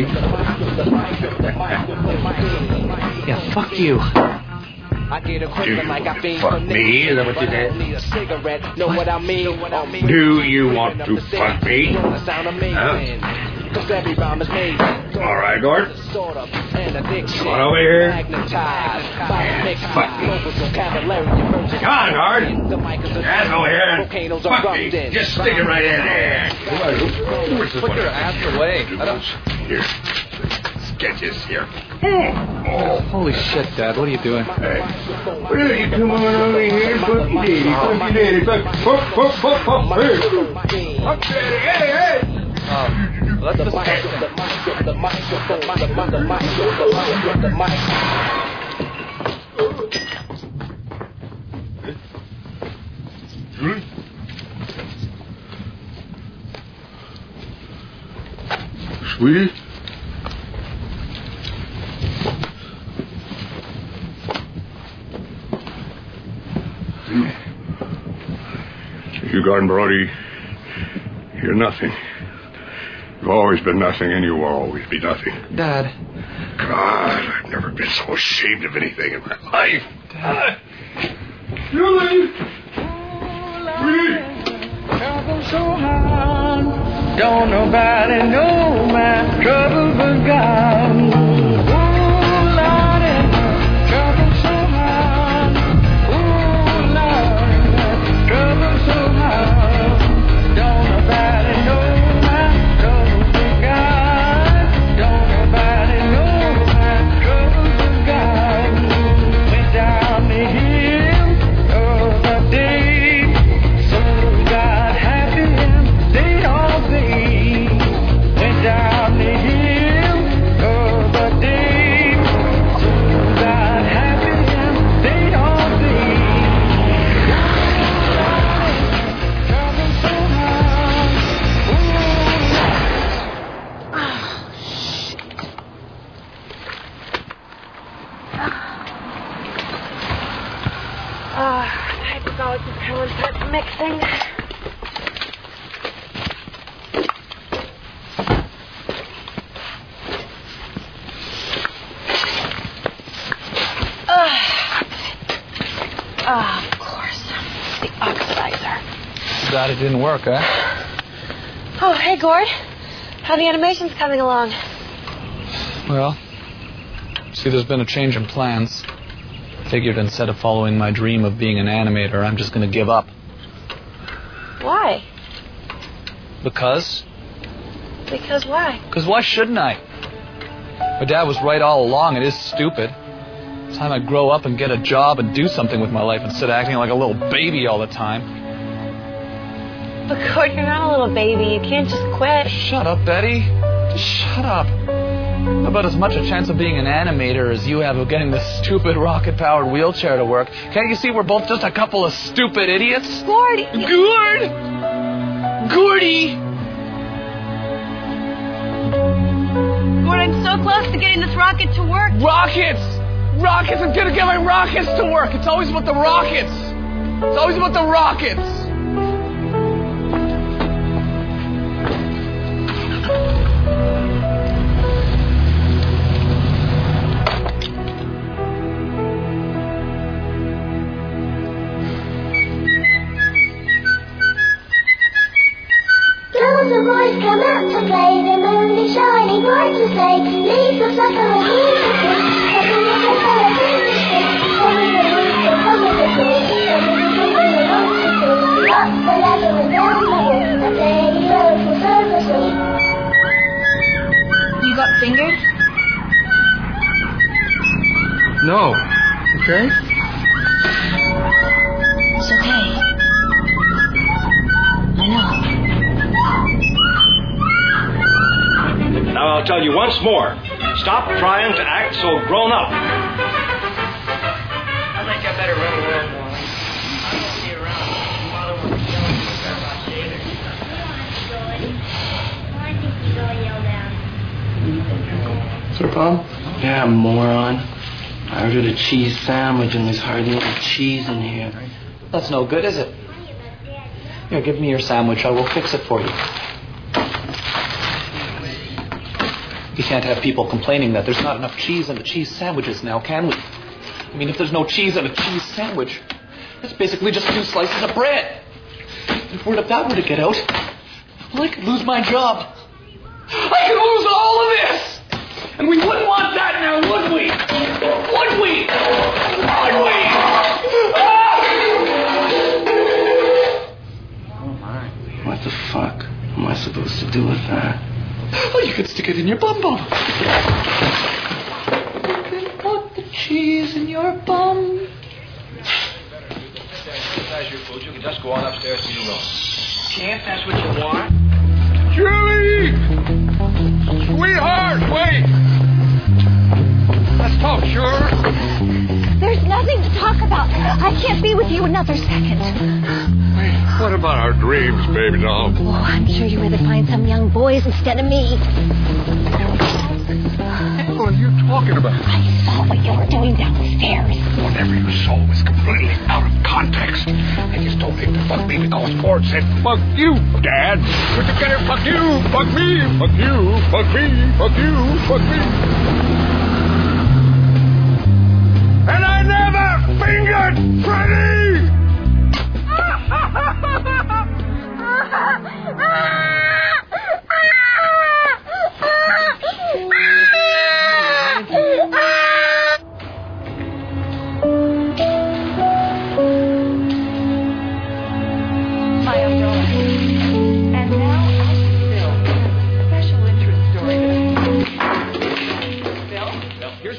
Yeah, fuck you. I get a Do like I you fuck me? Is that what you need a cigarette, know what I mean? Do you want to fuck me? Huh? Cause every rhyme is made. All right, Gord. Come on over here. Yeah, fuck me. Come on, Gord. Ass over here and fuck me. Just stick it right in there. Put your ass away. I don't... Here. Sketches here. Oh, holy shit, Dad. What are you doing? Hey. What are you coming on over here? Fuck you, daddy. Fuck you, daddy. Fuck, fuck, fuck, fuck, fuck. Hey. Fuck, daddy. Hey, hey. Um, let's just get Sweetie? You, Garden Brody, you're nothing. You've always been nothing, and you will always be nothing. Dad. God, I've never been so ashamed of anything in my life. Dad. Julie! Sweetie! so hard. Don't nobody know my trouble but God. Ooh, Lordy, trouble so hard. Ooh, Lordy, trouble so hard. Don't nobody know my trouble but God. Don't nobody know my trouble but God. Went down the hill of the day, so God happy and stayed all day. Went down the hill of the day, so God happy and stayed all day. Trouble so hard. Uh, hydraulic propellant start mixing. Uh, oh, of course. The oxidizer. Glad it didn't work, huh? Oh, hey, Gord. How the animation's coming along? Well, see, there's been a change in plans. Figured instead of following my dream of being an animator, I'm just going to give up. Why? Because? Because why? Because why shouldn't I? My dad was right all along. It is stupid. It's time I grow up and get a job and do something with my life instead of acting like a little baby all the time. But Gord, you're not a little baby. You can't just quit. Shut up, Betty. Just shut up. About as much a chance of being an animator as you have of getting this stupid rocket-powered wheelchair to work. Can't you see we're both just a couple of stupid idiots? Gord! Gord! Gordy! Gord, I'm so close to getting this rocket to work. Rockets! Rockets! I'm gonna get my rockets to work! It's always about the rockets! It's always about the rockets! Girls and boys come out to play, the moon is shining bright to say, leaves the sucker and leaves the tree, every little fella brings the stick, every little little come with the tree, every little little wants to do, up the ladder and down the hill, and Lady Rose will serve us all. You got fingered? No. Okay? It's okay. I know. Now I'll tell you once more. Stop trying to act so grown up. I think I better run along, Wally. I won't be around. Mother will be yelling about David. Sir Paul? Yeah, moron. I ordered a cheese sandwich and there's hardly any cheese in here. That's no good, is it? Here, give me your sandwich. I will fix it for you. We can't have people complaining that there's not enough cheese in the cheese sandwiches now, can we? I mean, if there's no cheese in a cheese sandwich, it's basically just two slices of bread. If word of that were to get out, well, I could lose my job. I could lose all of this! And we wouldn't want that now, would we? Would we? Would we? Ah! What the fuck am I supposed to do with that? Oh, you could stick it in your bum bum. You can put the cheese in your bum. That's your food. You can just go on upstairs to your room. Can't that's what you want? Julie! Sweetheart, wait! Let's talk, sure? There's nothing to talk about. I can't be with you another second. Wait, what about our dreams, baby doll? Oh, I'm sure you'd rather find some young boys instead of me. What are you talking about? I saw what you were doing downstairs. Whatever you saw was completely out of context. And you told him to fuck me because Ford said, fuck you, Dad. Put together, fuck you, fuck me, fuck you, fuck me, fuck you, fuck me. And I never fingered Freddy!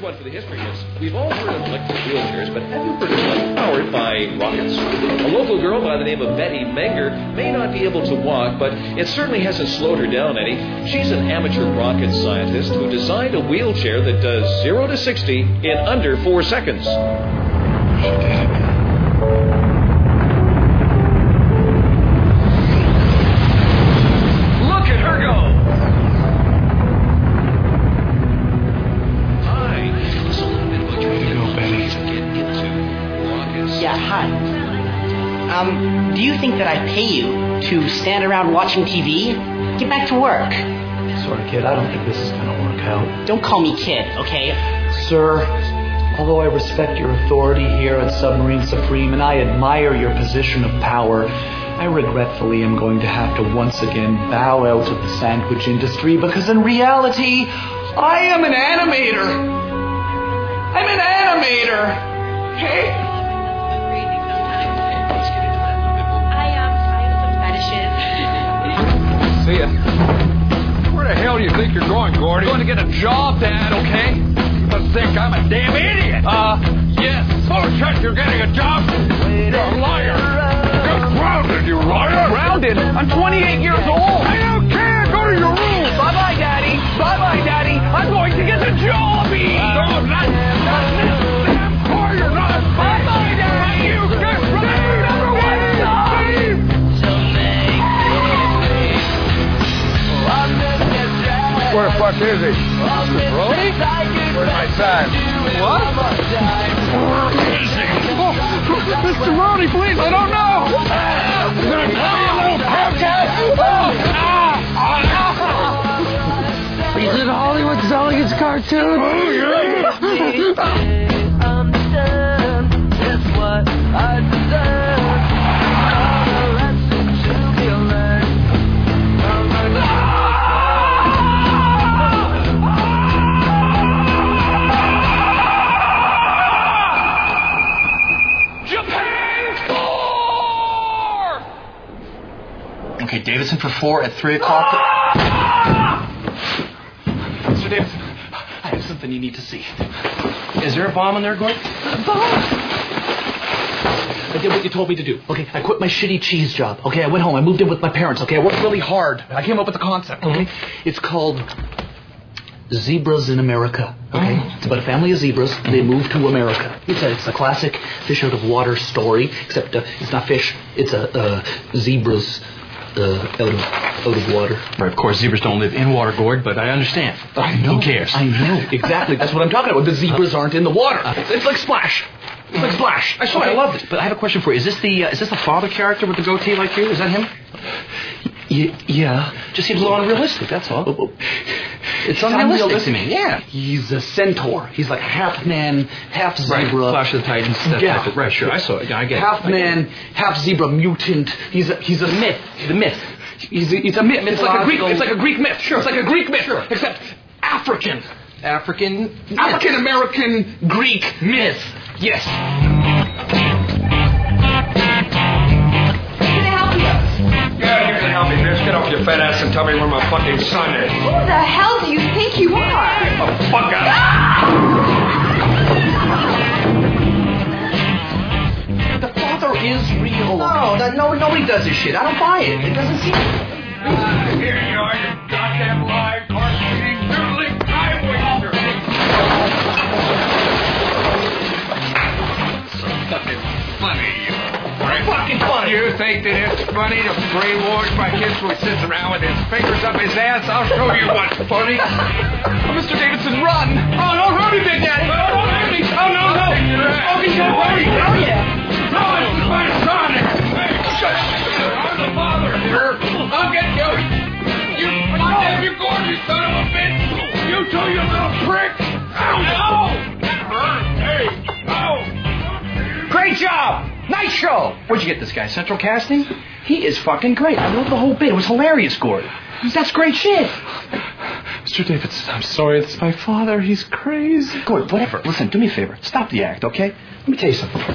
one for the history books. We've all heard of electric wheelchairs, but have you heard of one powered by rockets? A local girl by the name of Betty Menger may not be able to walk, but it certainly hasn't slowed her down any. She's an amateur rocket scientist who designed a wheelchair that does zero to sixty in under four seconds. Um, do you think that I pay you to stand around watching T V? Get back to work. Sorry, kid, I don't think this is going to work out. Don't call me kid, okay? Sir, although I respect your authority here at Submarine Supreme and I admire your position of power, I regretfully am going to have to once again bow out of the sandwich industry because in reality, I am an animator. I'm an animator. Hey. See ya. Where the hell do you think you're going, Gordy? I'm going to get a job, Dad, okay? You must think I'm a damn idiot. Uh, yes. Bullshit, you're getting a job? You're a liar. You're grounded, you liar. Grounded? I'm twenty-eight years old. I don't care. Go to your room. Bye-bye, Daddy. Bye-bye, Daddy. I'm going to get a jobby. No, not, not this damn car. You're not. Bye-bye, Daddy. You get Steve, number one, Steve. Where the fuck is he? Mister Brody? Where's my son? What? Oh, Mister Brody, please, I don't know. I'm going to tell you, little podcast. Is it Hollywood selling its cartoon? Oh, yeah. Understand, that's what I deserve. Okay, Davidson for four at three o'clock. Mister Davidson, I have something you need to see. Is there a bomb in there, Gordon? A bomb? I did what you told me to do. Okay, I quit my shitty cheese job. Okay, I went home. I moved in with my parents. Okay, I worked really hard. I came up with the concept. Okay, mm-hmm. It's called Zebras in America. Okay, oh. It's about a family of zebras. They move to America. It's a it's a classic fish out of water story, except uh, it's not fish. It's a uh, zebras. Uh, out of out of water. Right, of course, zebras don't live in water, Gord, but I understand. I know. Who cares? I know. Exactly. That's what I'm talking about. The zebras aren't in the water. It's like Splash. It's like Splash. I saw okay. I loved it. But I have a question for you. Is this the uh, is this the father character with the goatee like you? Is that him? Y- yeah. Just seems a little unrealistic, that's all. It's unrealistic to me. Yeah. He's a centaur. He's like half man, half zebra. Right. Flash of the Titans. That yeah. Type of, right, sure. I saw it. I get half it. Half man, half zebra mutant. He's a he's a myth. The myth. He's a, he's a myth. It's like a Greek. It's like a Greek myth. Sure. It's like a Greek myth. Sure. Except African. African. African American Greek myth. Yes. Yeah, you can help me, bitch. Get off your fat ass and tell me where my fucking son is. Who the hell do you think you are? Get the fuck out. The father is real. No, that, no, nobody does this shit. I don't buy it. It doesn't seem. Here you are, you goddamn live, cartoon, doodling, highwayster. So fucking funny, you are. Fucking funny. You think that it's funny to brainwash my kids who sits around with his fingers up his ass? I'll show you what's funny. Oh, Mister Davidson, run! Oh, no, run, Big Daddy! No, no, no, oh, no, no! Oh, he's no worry! Oh, yeah. No, this is my son! Hey, shut up! I'm the father here! I'll get you! You, goddamn, you gorgeous son of a bitch! You too, you little prick! Ow! Ow! That hurt! Hey! Ow! Great job! Nice show! Where'd you get this guy? Central Casting? He is fucking great. I love the whole bit. It was hilarious, Gord. That's great shit. Mister Davidson, I'm sorry. It's my father. He's crazy. Gord, whatever. Listen, do me a favor. Stop the act, okay? Let me tell you something.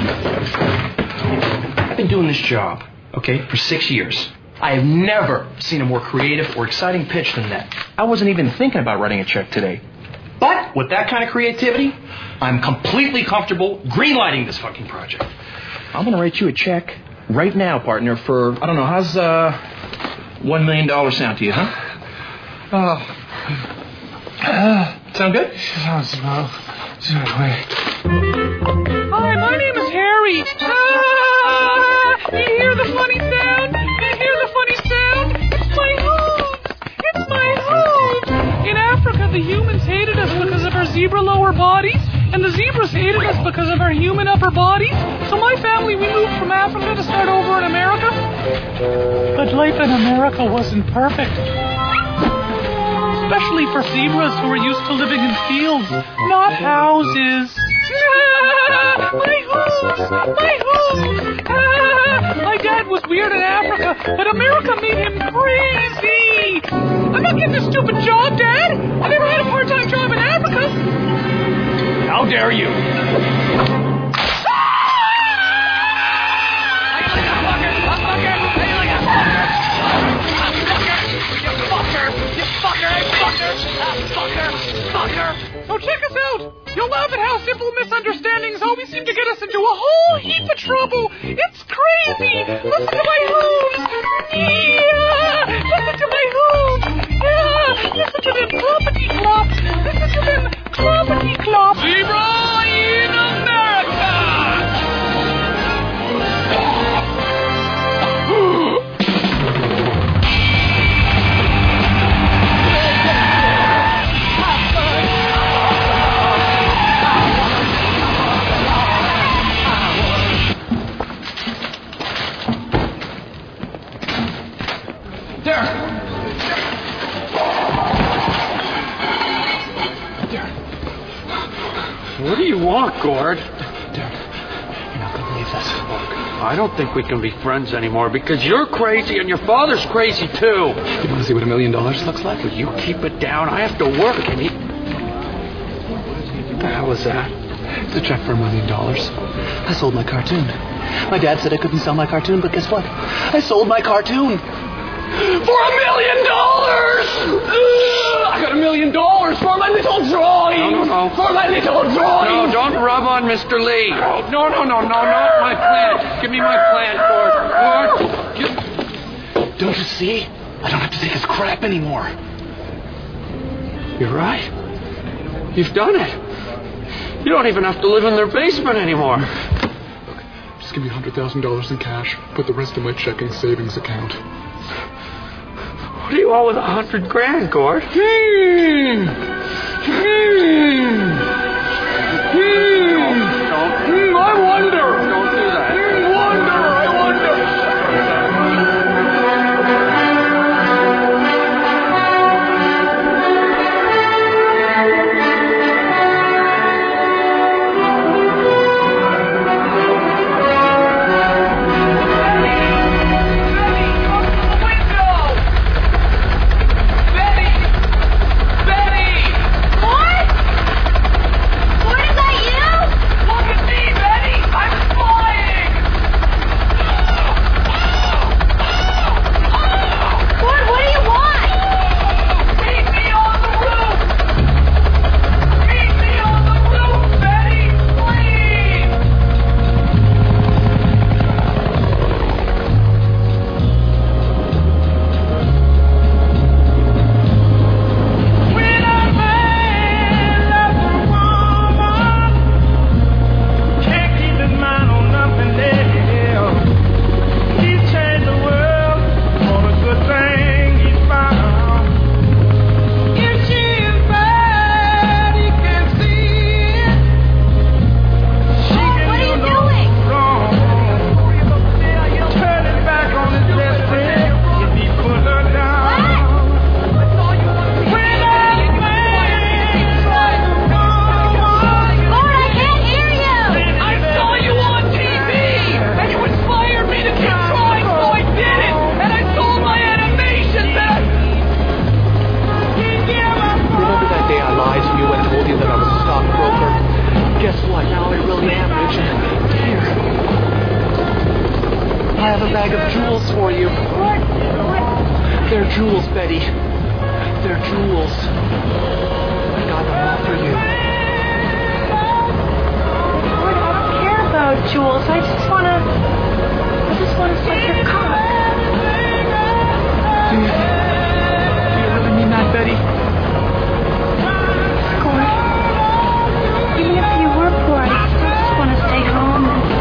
I've been doing this job, okay, for six years. I have never seen a more creative or exciting pitch than that. I wasn't even thinking about writing a check today. But with that kind of creativity, I'm completely comfortable greenlighting this fucking project. I'm gonna write you a check right now, partner, for, I don't know, how's uh, one million dollars sound to you, huh? Oh. Uh, sound good? Sounds well. Hi, my name is Harry. Ah, you hear the funny sound? You hear the funny sound? It's my hooves. It's my hooves. In Africa, the humans hated us because of our zebra lower bodies, and the zebras hated us because of our human upper bodies. So my family, we moved from Africa to start over in America. But life in America wasn't perfect. Especially for zebras who are used to living in fields, not houses. Ah, my hooves! My hooves! Ah, my dad was weird in Africa, but America made him crazy! I'm not getting a stupid job, Dad! I never had a part-time job in Africa! How dare you? So check us out. You'll laugh at how simple misunderstandings always seem to get us into a whole heap of trouble. It's crazy. Listen to my hooves. Yeah. Listen to my hooves. Yeah. Listen to them cloppity clops. Listen to them cloppity clops. Zebra in America. What do you want, Gord? You're not gonna believe this. I don't think we can be friends anymore because you're crazy and your father's crazy too. You want to see what a million dollars looks like? Will you keep it down? I have to work and he... What the hell is that? It's a check for a million dollars. I sold my cartoon. My dad said I couldn't sell my cartoon, but guess what? I sold my cartoon. For a million dollars! I got a million dollars for my little drawing! No, no, no. For my little drawing! No, don't rub on Mister Lee. No, no, no, no, not my plan. Give me my plan, Gord. Gord. Give... Don't you see? I don't have to take his crap anymore. You're right. You've done it. You don't even have to live in their basement anymore. Look, just give me one hundred thousand dollars in cash. Put the rest in my checking savings account. What do you want with a hundred grand, Gord? Hmm. Hmm. Hmm. Hmm. I wonder. Don't do that. Hmm. Wonder. I wonder. They're jewels, Betty. They're jewels. I got them all for Jules, I just wanna, I just wanna suck your cock. Do you, do you really mean that, Betty? Gord, even if you were poor, I still just wanna stay home and...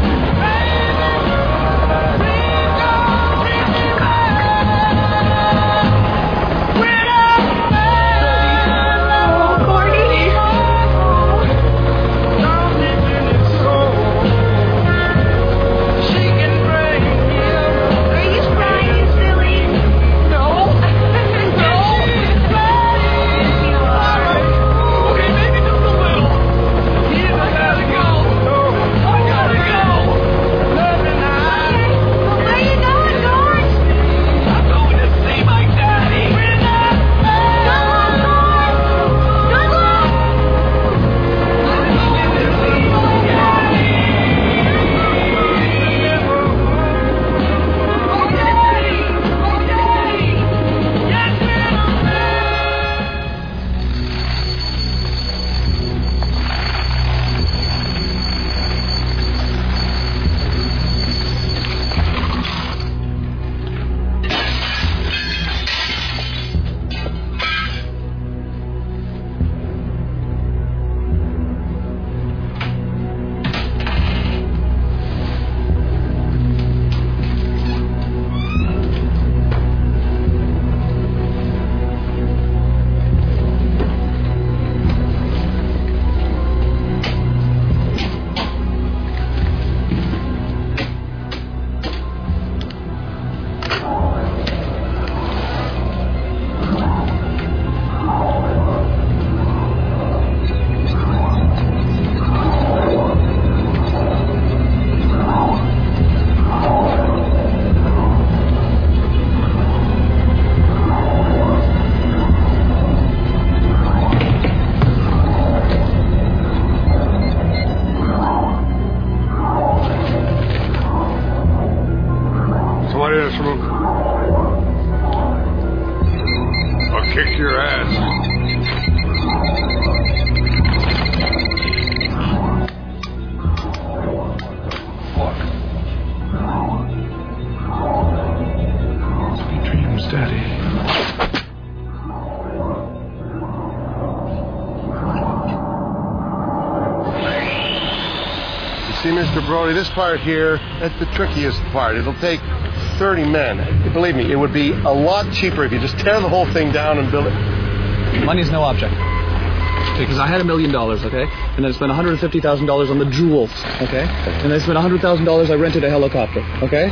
Brody, this part here, that's the trickiest part. It'll take thirty men. Believe me, it would be a lot cheaper if you just tear the whole thing down and build it. Money's no object. Okay, because I had a million dollars, okay? And then I spent one hundred fifty thousand dollars on the jewels, okay? And then I spent one hundred thousand dollars, I rented a helicopter, okay?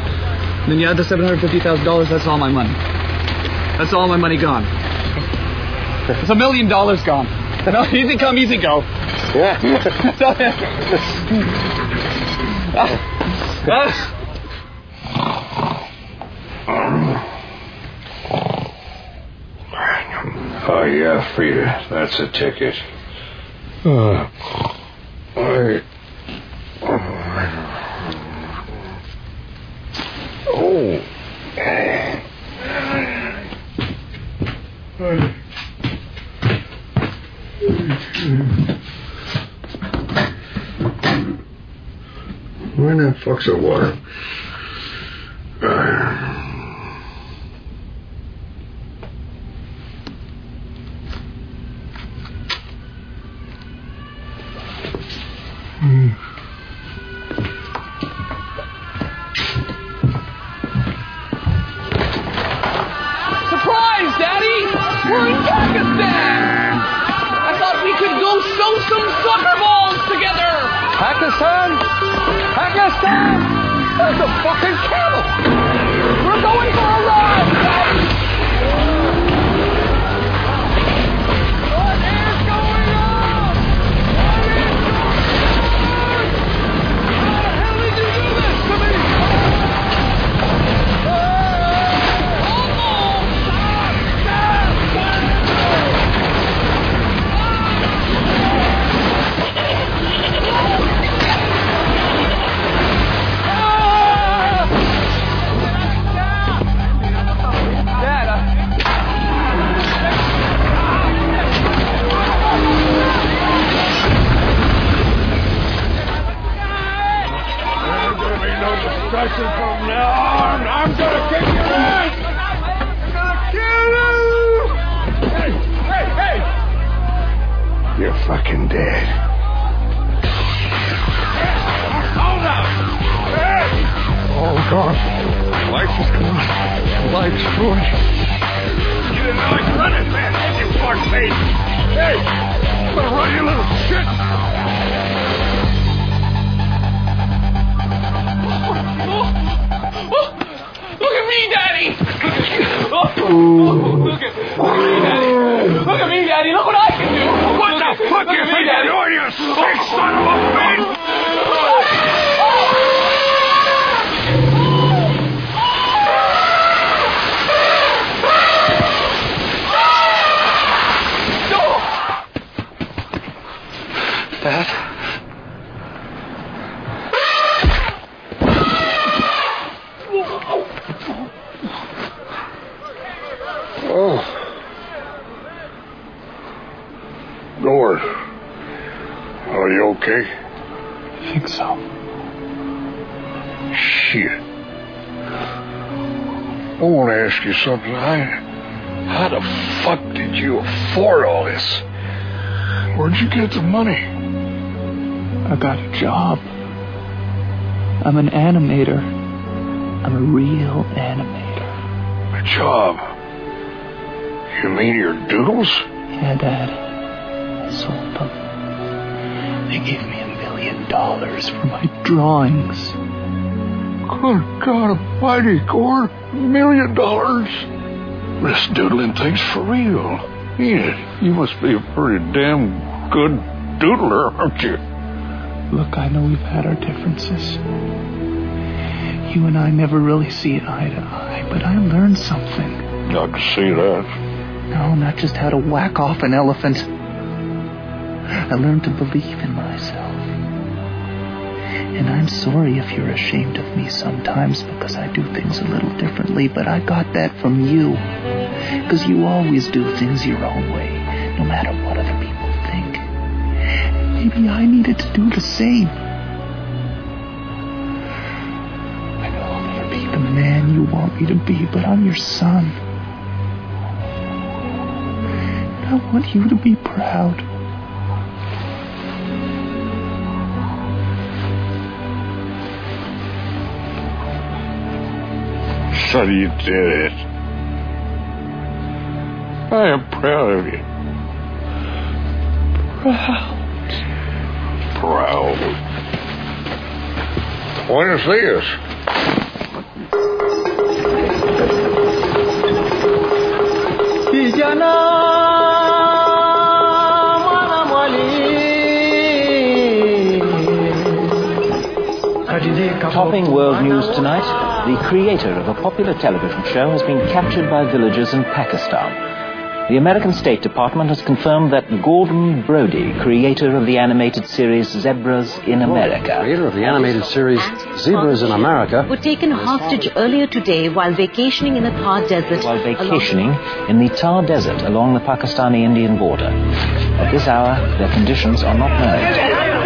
And then you add the seven hundred fifty thousand dollars, that's all my money. That's all my money gone. It's a million dollars gone. No, easy come, easy go. Yeah. Oh, yeah, Frida, that's a ticket. Uh, I... Oh. Why not fucks of water? Uh, Mm. Surprise, Daddy! We're in Pakistan! I thought we could go show some soccer balls together! Pakistan? Pakistan? There's a fucking camel! We're going for a ride, Daddy! What is going on? fucking dead. Oh, God. Life is gone. Life's destroyed. You didn't know I could run it, man. You fuck me. Hey, I'm gonna run, you little shit. Look at me, Daddy! Look at, look at, look at me, Daddy! Look at me, Daddy! Look what I can do! What the fuck you think you're doing, you sick son of a bitch? Dad? Oh. Gord. Are you okay? I think so. Shit. I want to ask you something. I, how the fuck did you afford all this? Where'd you get the money? I got a job. I'm an animator. I'm a real animator. A job? You mean your doodles? Yeah, Dad. I sold them. They gave me a million dollars for my drawings. Good God almighty, Gord. A million dollars? This doodling thing's for real. Ain't it? You must be a pretty damn good doodler, aren't you? Look, I know we've had our differences. You and I never really see eye to eye, but I learned something. I can see that. No, not just how to whack off an elephant. I learned to believe in myself. And I'm sorry if you're ashamed of me sometimes because I do things a little differently, but I got that from you. Because you always do things your own way, no matter what other people think. Maybe I needed to do the same. I know I'll never be the man you want me to be, but I'm your son. And I want you to be proud. Son, you did it. I am proud of you. Proud. Proud. When is this? Topping world news tonight, the creator of a popular television show has been captured by villagers in Pakistan. The American State Department has confirmed that Gordon Brody, creator of the animated series Zebras in America, creator of the animated series Zebras in America, were taken hostage earlier today while vacationing in the Thar Desert. While vacationing in the Thar Desert along the Pakistani-Indian border. At this hour, their conditions are not known.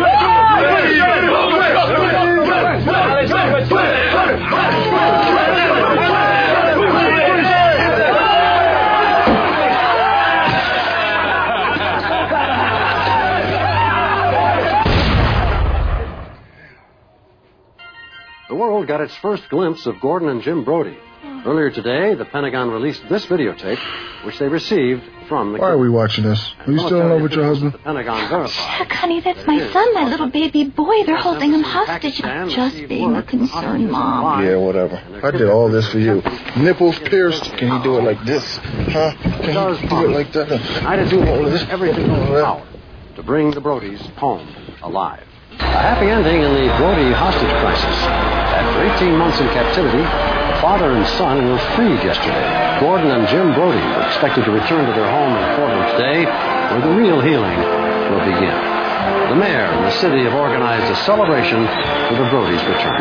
The world got its first glimpse of Gordon and Jim Brody. Earlier today, the Pentagon released this videotape, which they received from the... Why are we watching this? Are you still in love with your husband? The Pentagon verified. Look, honey, that's my son, my little baby boy. They're holding him hostage. Just being a concerned mom. Yeah, whatever. I did all this for you. Nipples pierced. Can you do it like this? Huh? Can you do it like that? I did do all of this, everything in his power to bring the Brodys home alive. A happy ending in the Brody hostage crisis. After eighteen months in captivity, the father and son were freed yesterday. Gordon and Jim Brody are expected to return to their home in Portland today, where the real healing will begin. The mayor and the city have organized a celebration for the Brodys' return.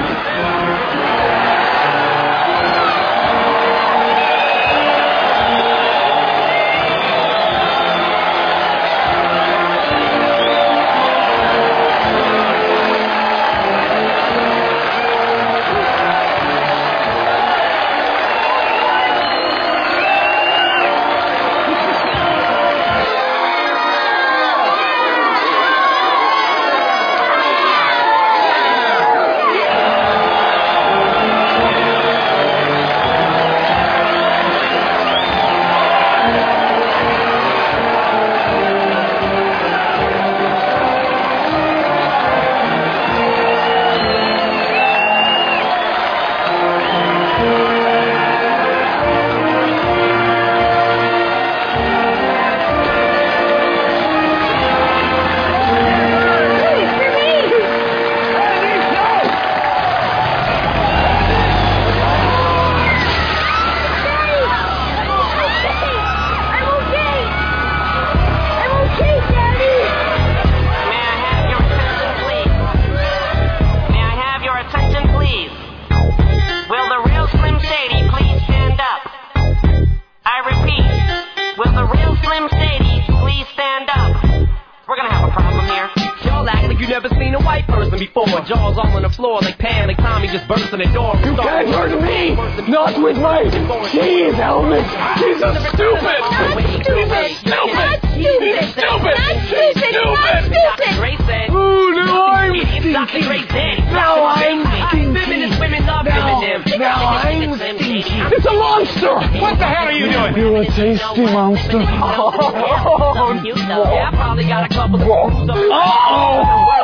Slim Shady, please stand up. We're gonna have a problem here. Y'all act like you never seen a white person before. Jaws all on the floor like Pan, like Tommy just burst in the door. You can't hurt me! Not with my cheese helmet! She's a stupid! She's a stupid! She's stupid! She's stupid! Ooh, now I'm stinky! Now I'm stinky! Feminist women love feminism. Now I'm stinky! It's a monster! What the hell are you doing? You're a tasty monster. Oh, no. Yeah, I probably got a couple of Oh!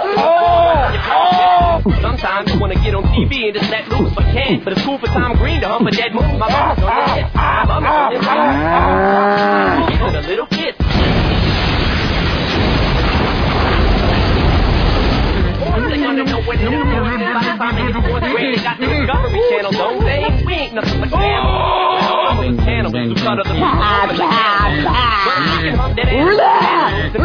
Oh! Sometimes you wanna get on T V and just let loose, but can't. But it's cool for Tom Green to hump a dead moose. My mom's on your hip. My mom's on your hip. Give it a little kiss. They wanna know when no one by the time they get fourth grade. They got the Discovery Channel, don't they? We ain't nothing but channels. Channels who cut of the but I can hump that ass.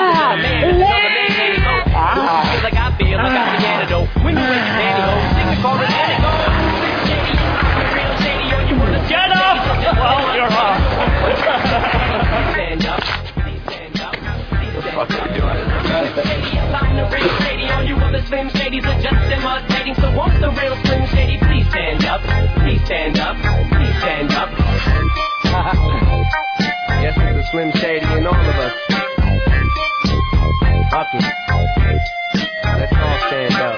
Feel like I feel like I'm the antidote. When you went to Danny Ho, sing the chorus and it goes. Real shady, or you wanna get up? Well, you're off. Stand up. Stand up. What the fuck are you doing? I'm the real shady, or you other Slim Shadys are just imitating. So won't the real Slim Shady please stand up? Please stand up. Please stand up. Yes, it's the Slim Shady in all of us. Fuck it. Let's all stand up.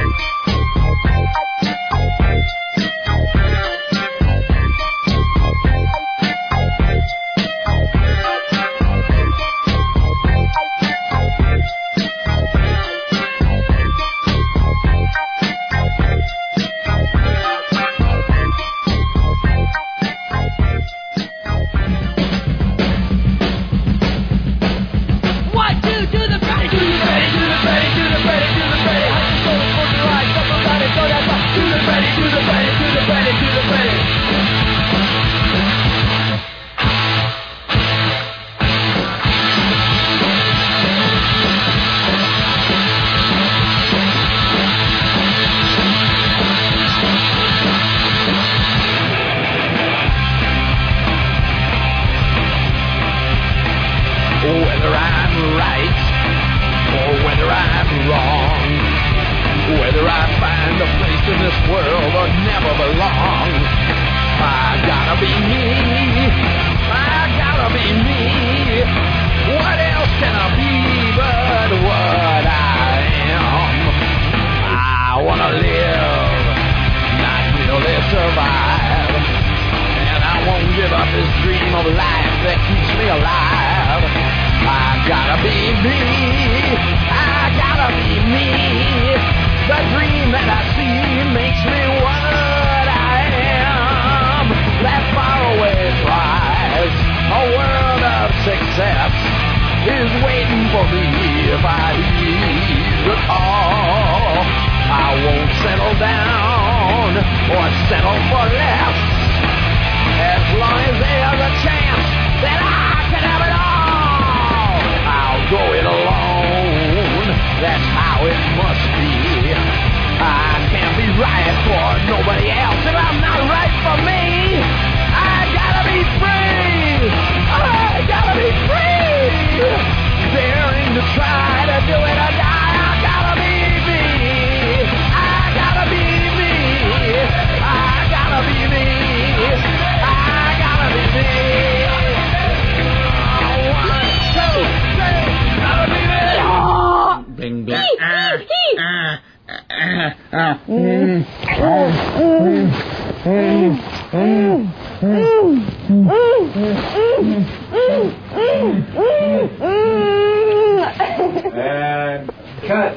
And cut.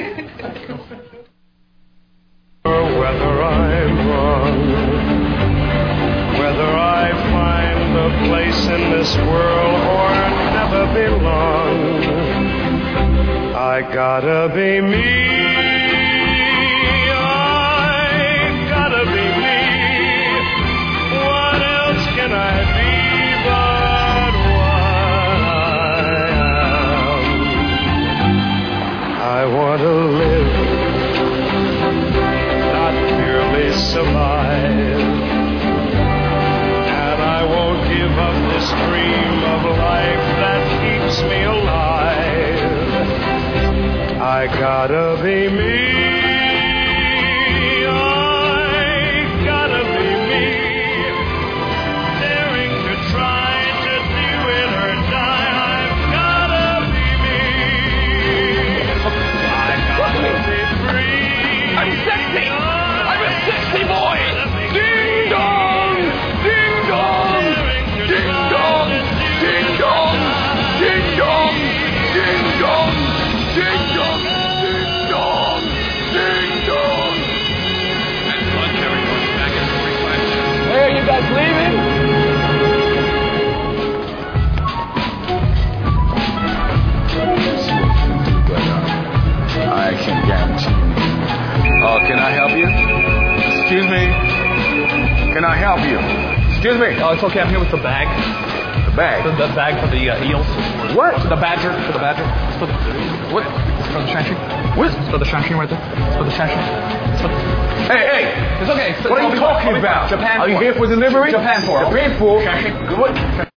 Whether I'm wrong, whether I find a place in this world or never belong, I gotta be me. I gotta be me. What else can I be but what I am? I want to live, not merely survive. And I won't give up this dream of life gotta be me. I gotta be me. Daring to try to do it or die. I've gotta be me. I gotta be free. I'm sexy. I'm a sexy boy. Ding dong, ding dong, ding dong, ding dong, ding dong, ding dong, ding dong, ding dong, ding dong. And lunch, everyone's back in forty-five minutes. Hey, are you guys leaving? But uh, I can guarantee. Uh, can I help you? Excuse me. Can I help you? Excuse me. Oh, it's okay. I'm here with the bag. The bag? The, the bag for the uh, eels. What? The badger. For the badger. It's for the, what? It's for the shanshing. What? It's for the shanshing right there. It's for the shanshing. It's for the... Hey, hey. It's okay. It's, What are you talking about? Japan. Are you for. here for delivery? Japan for. Japan for. Shanshing. What?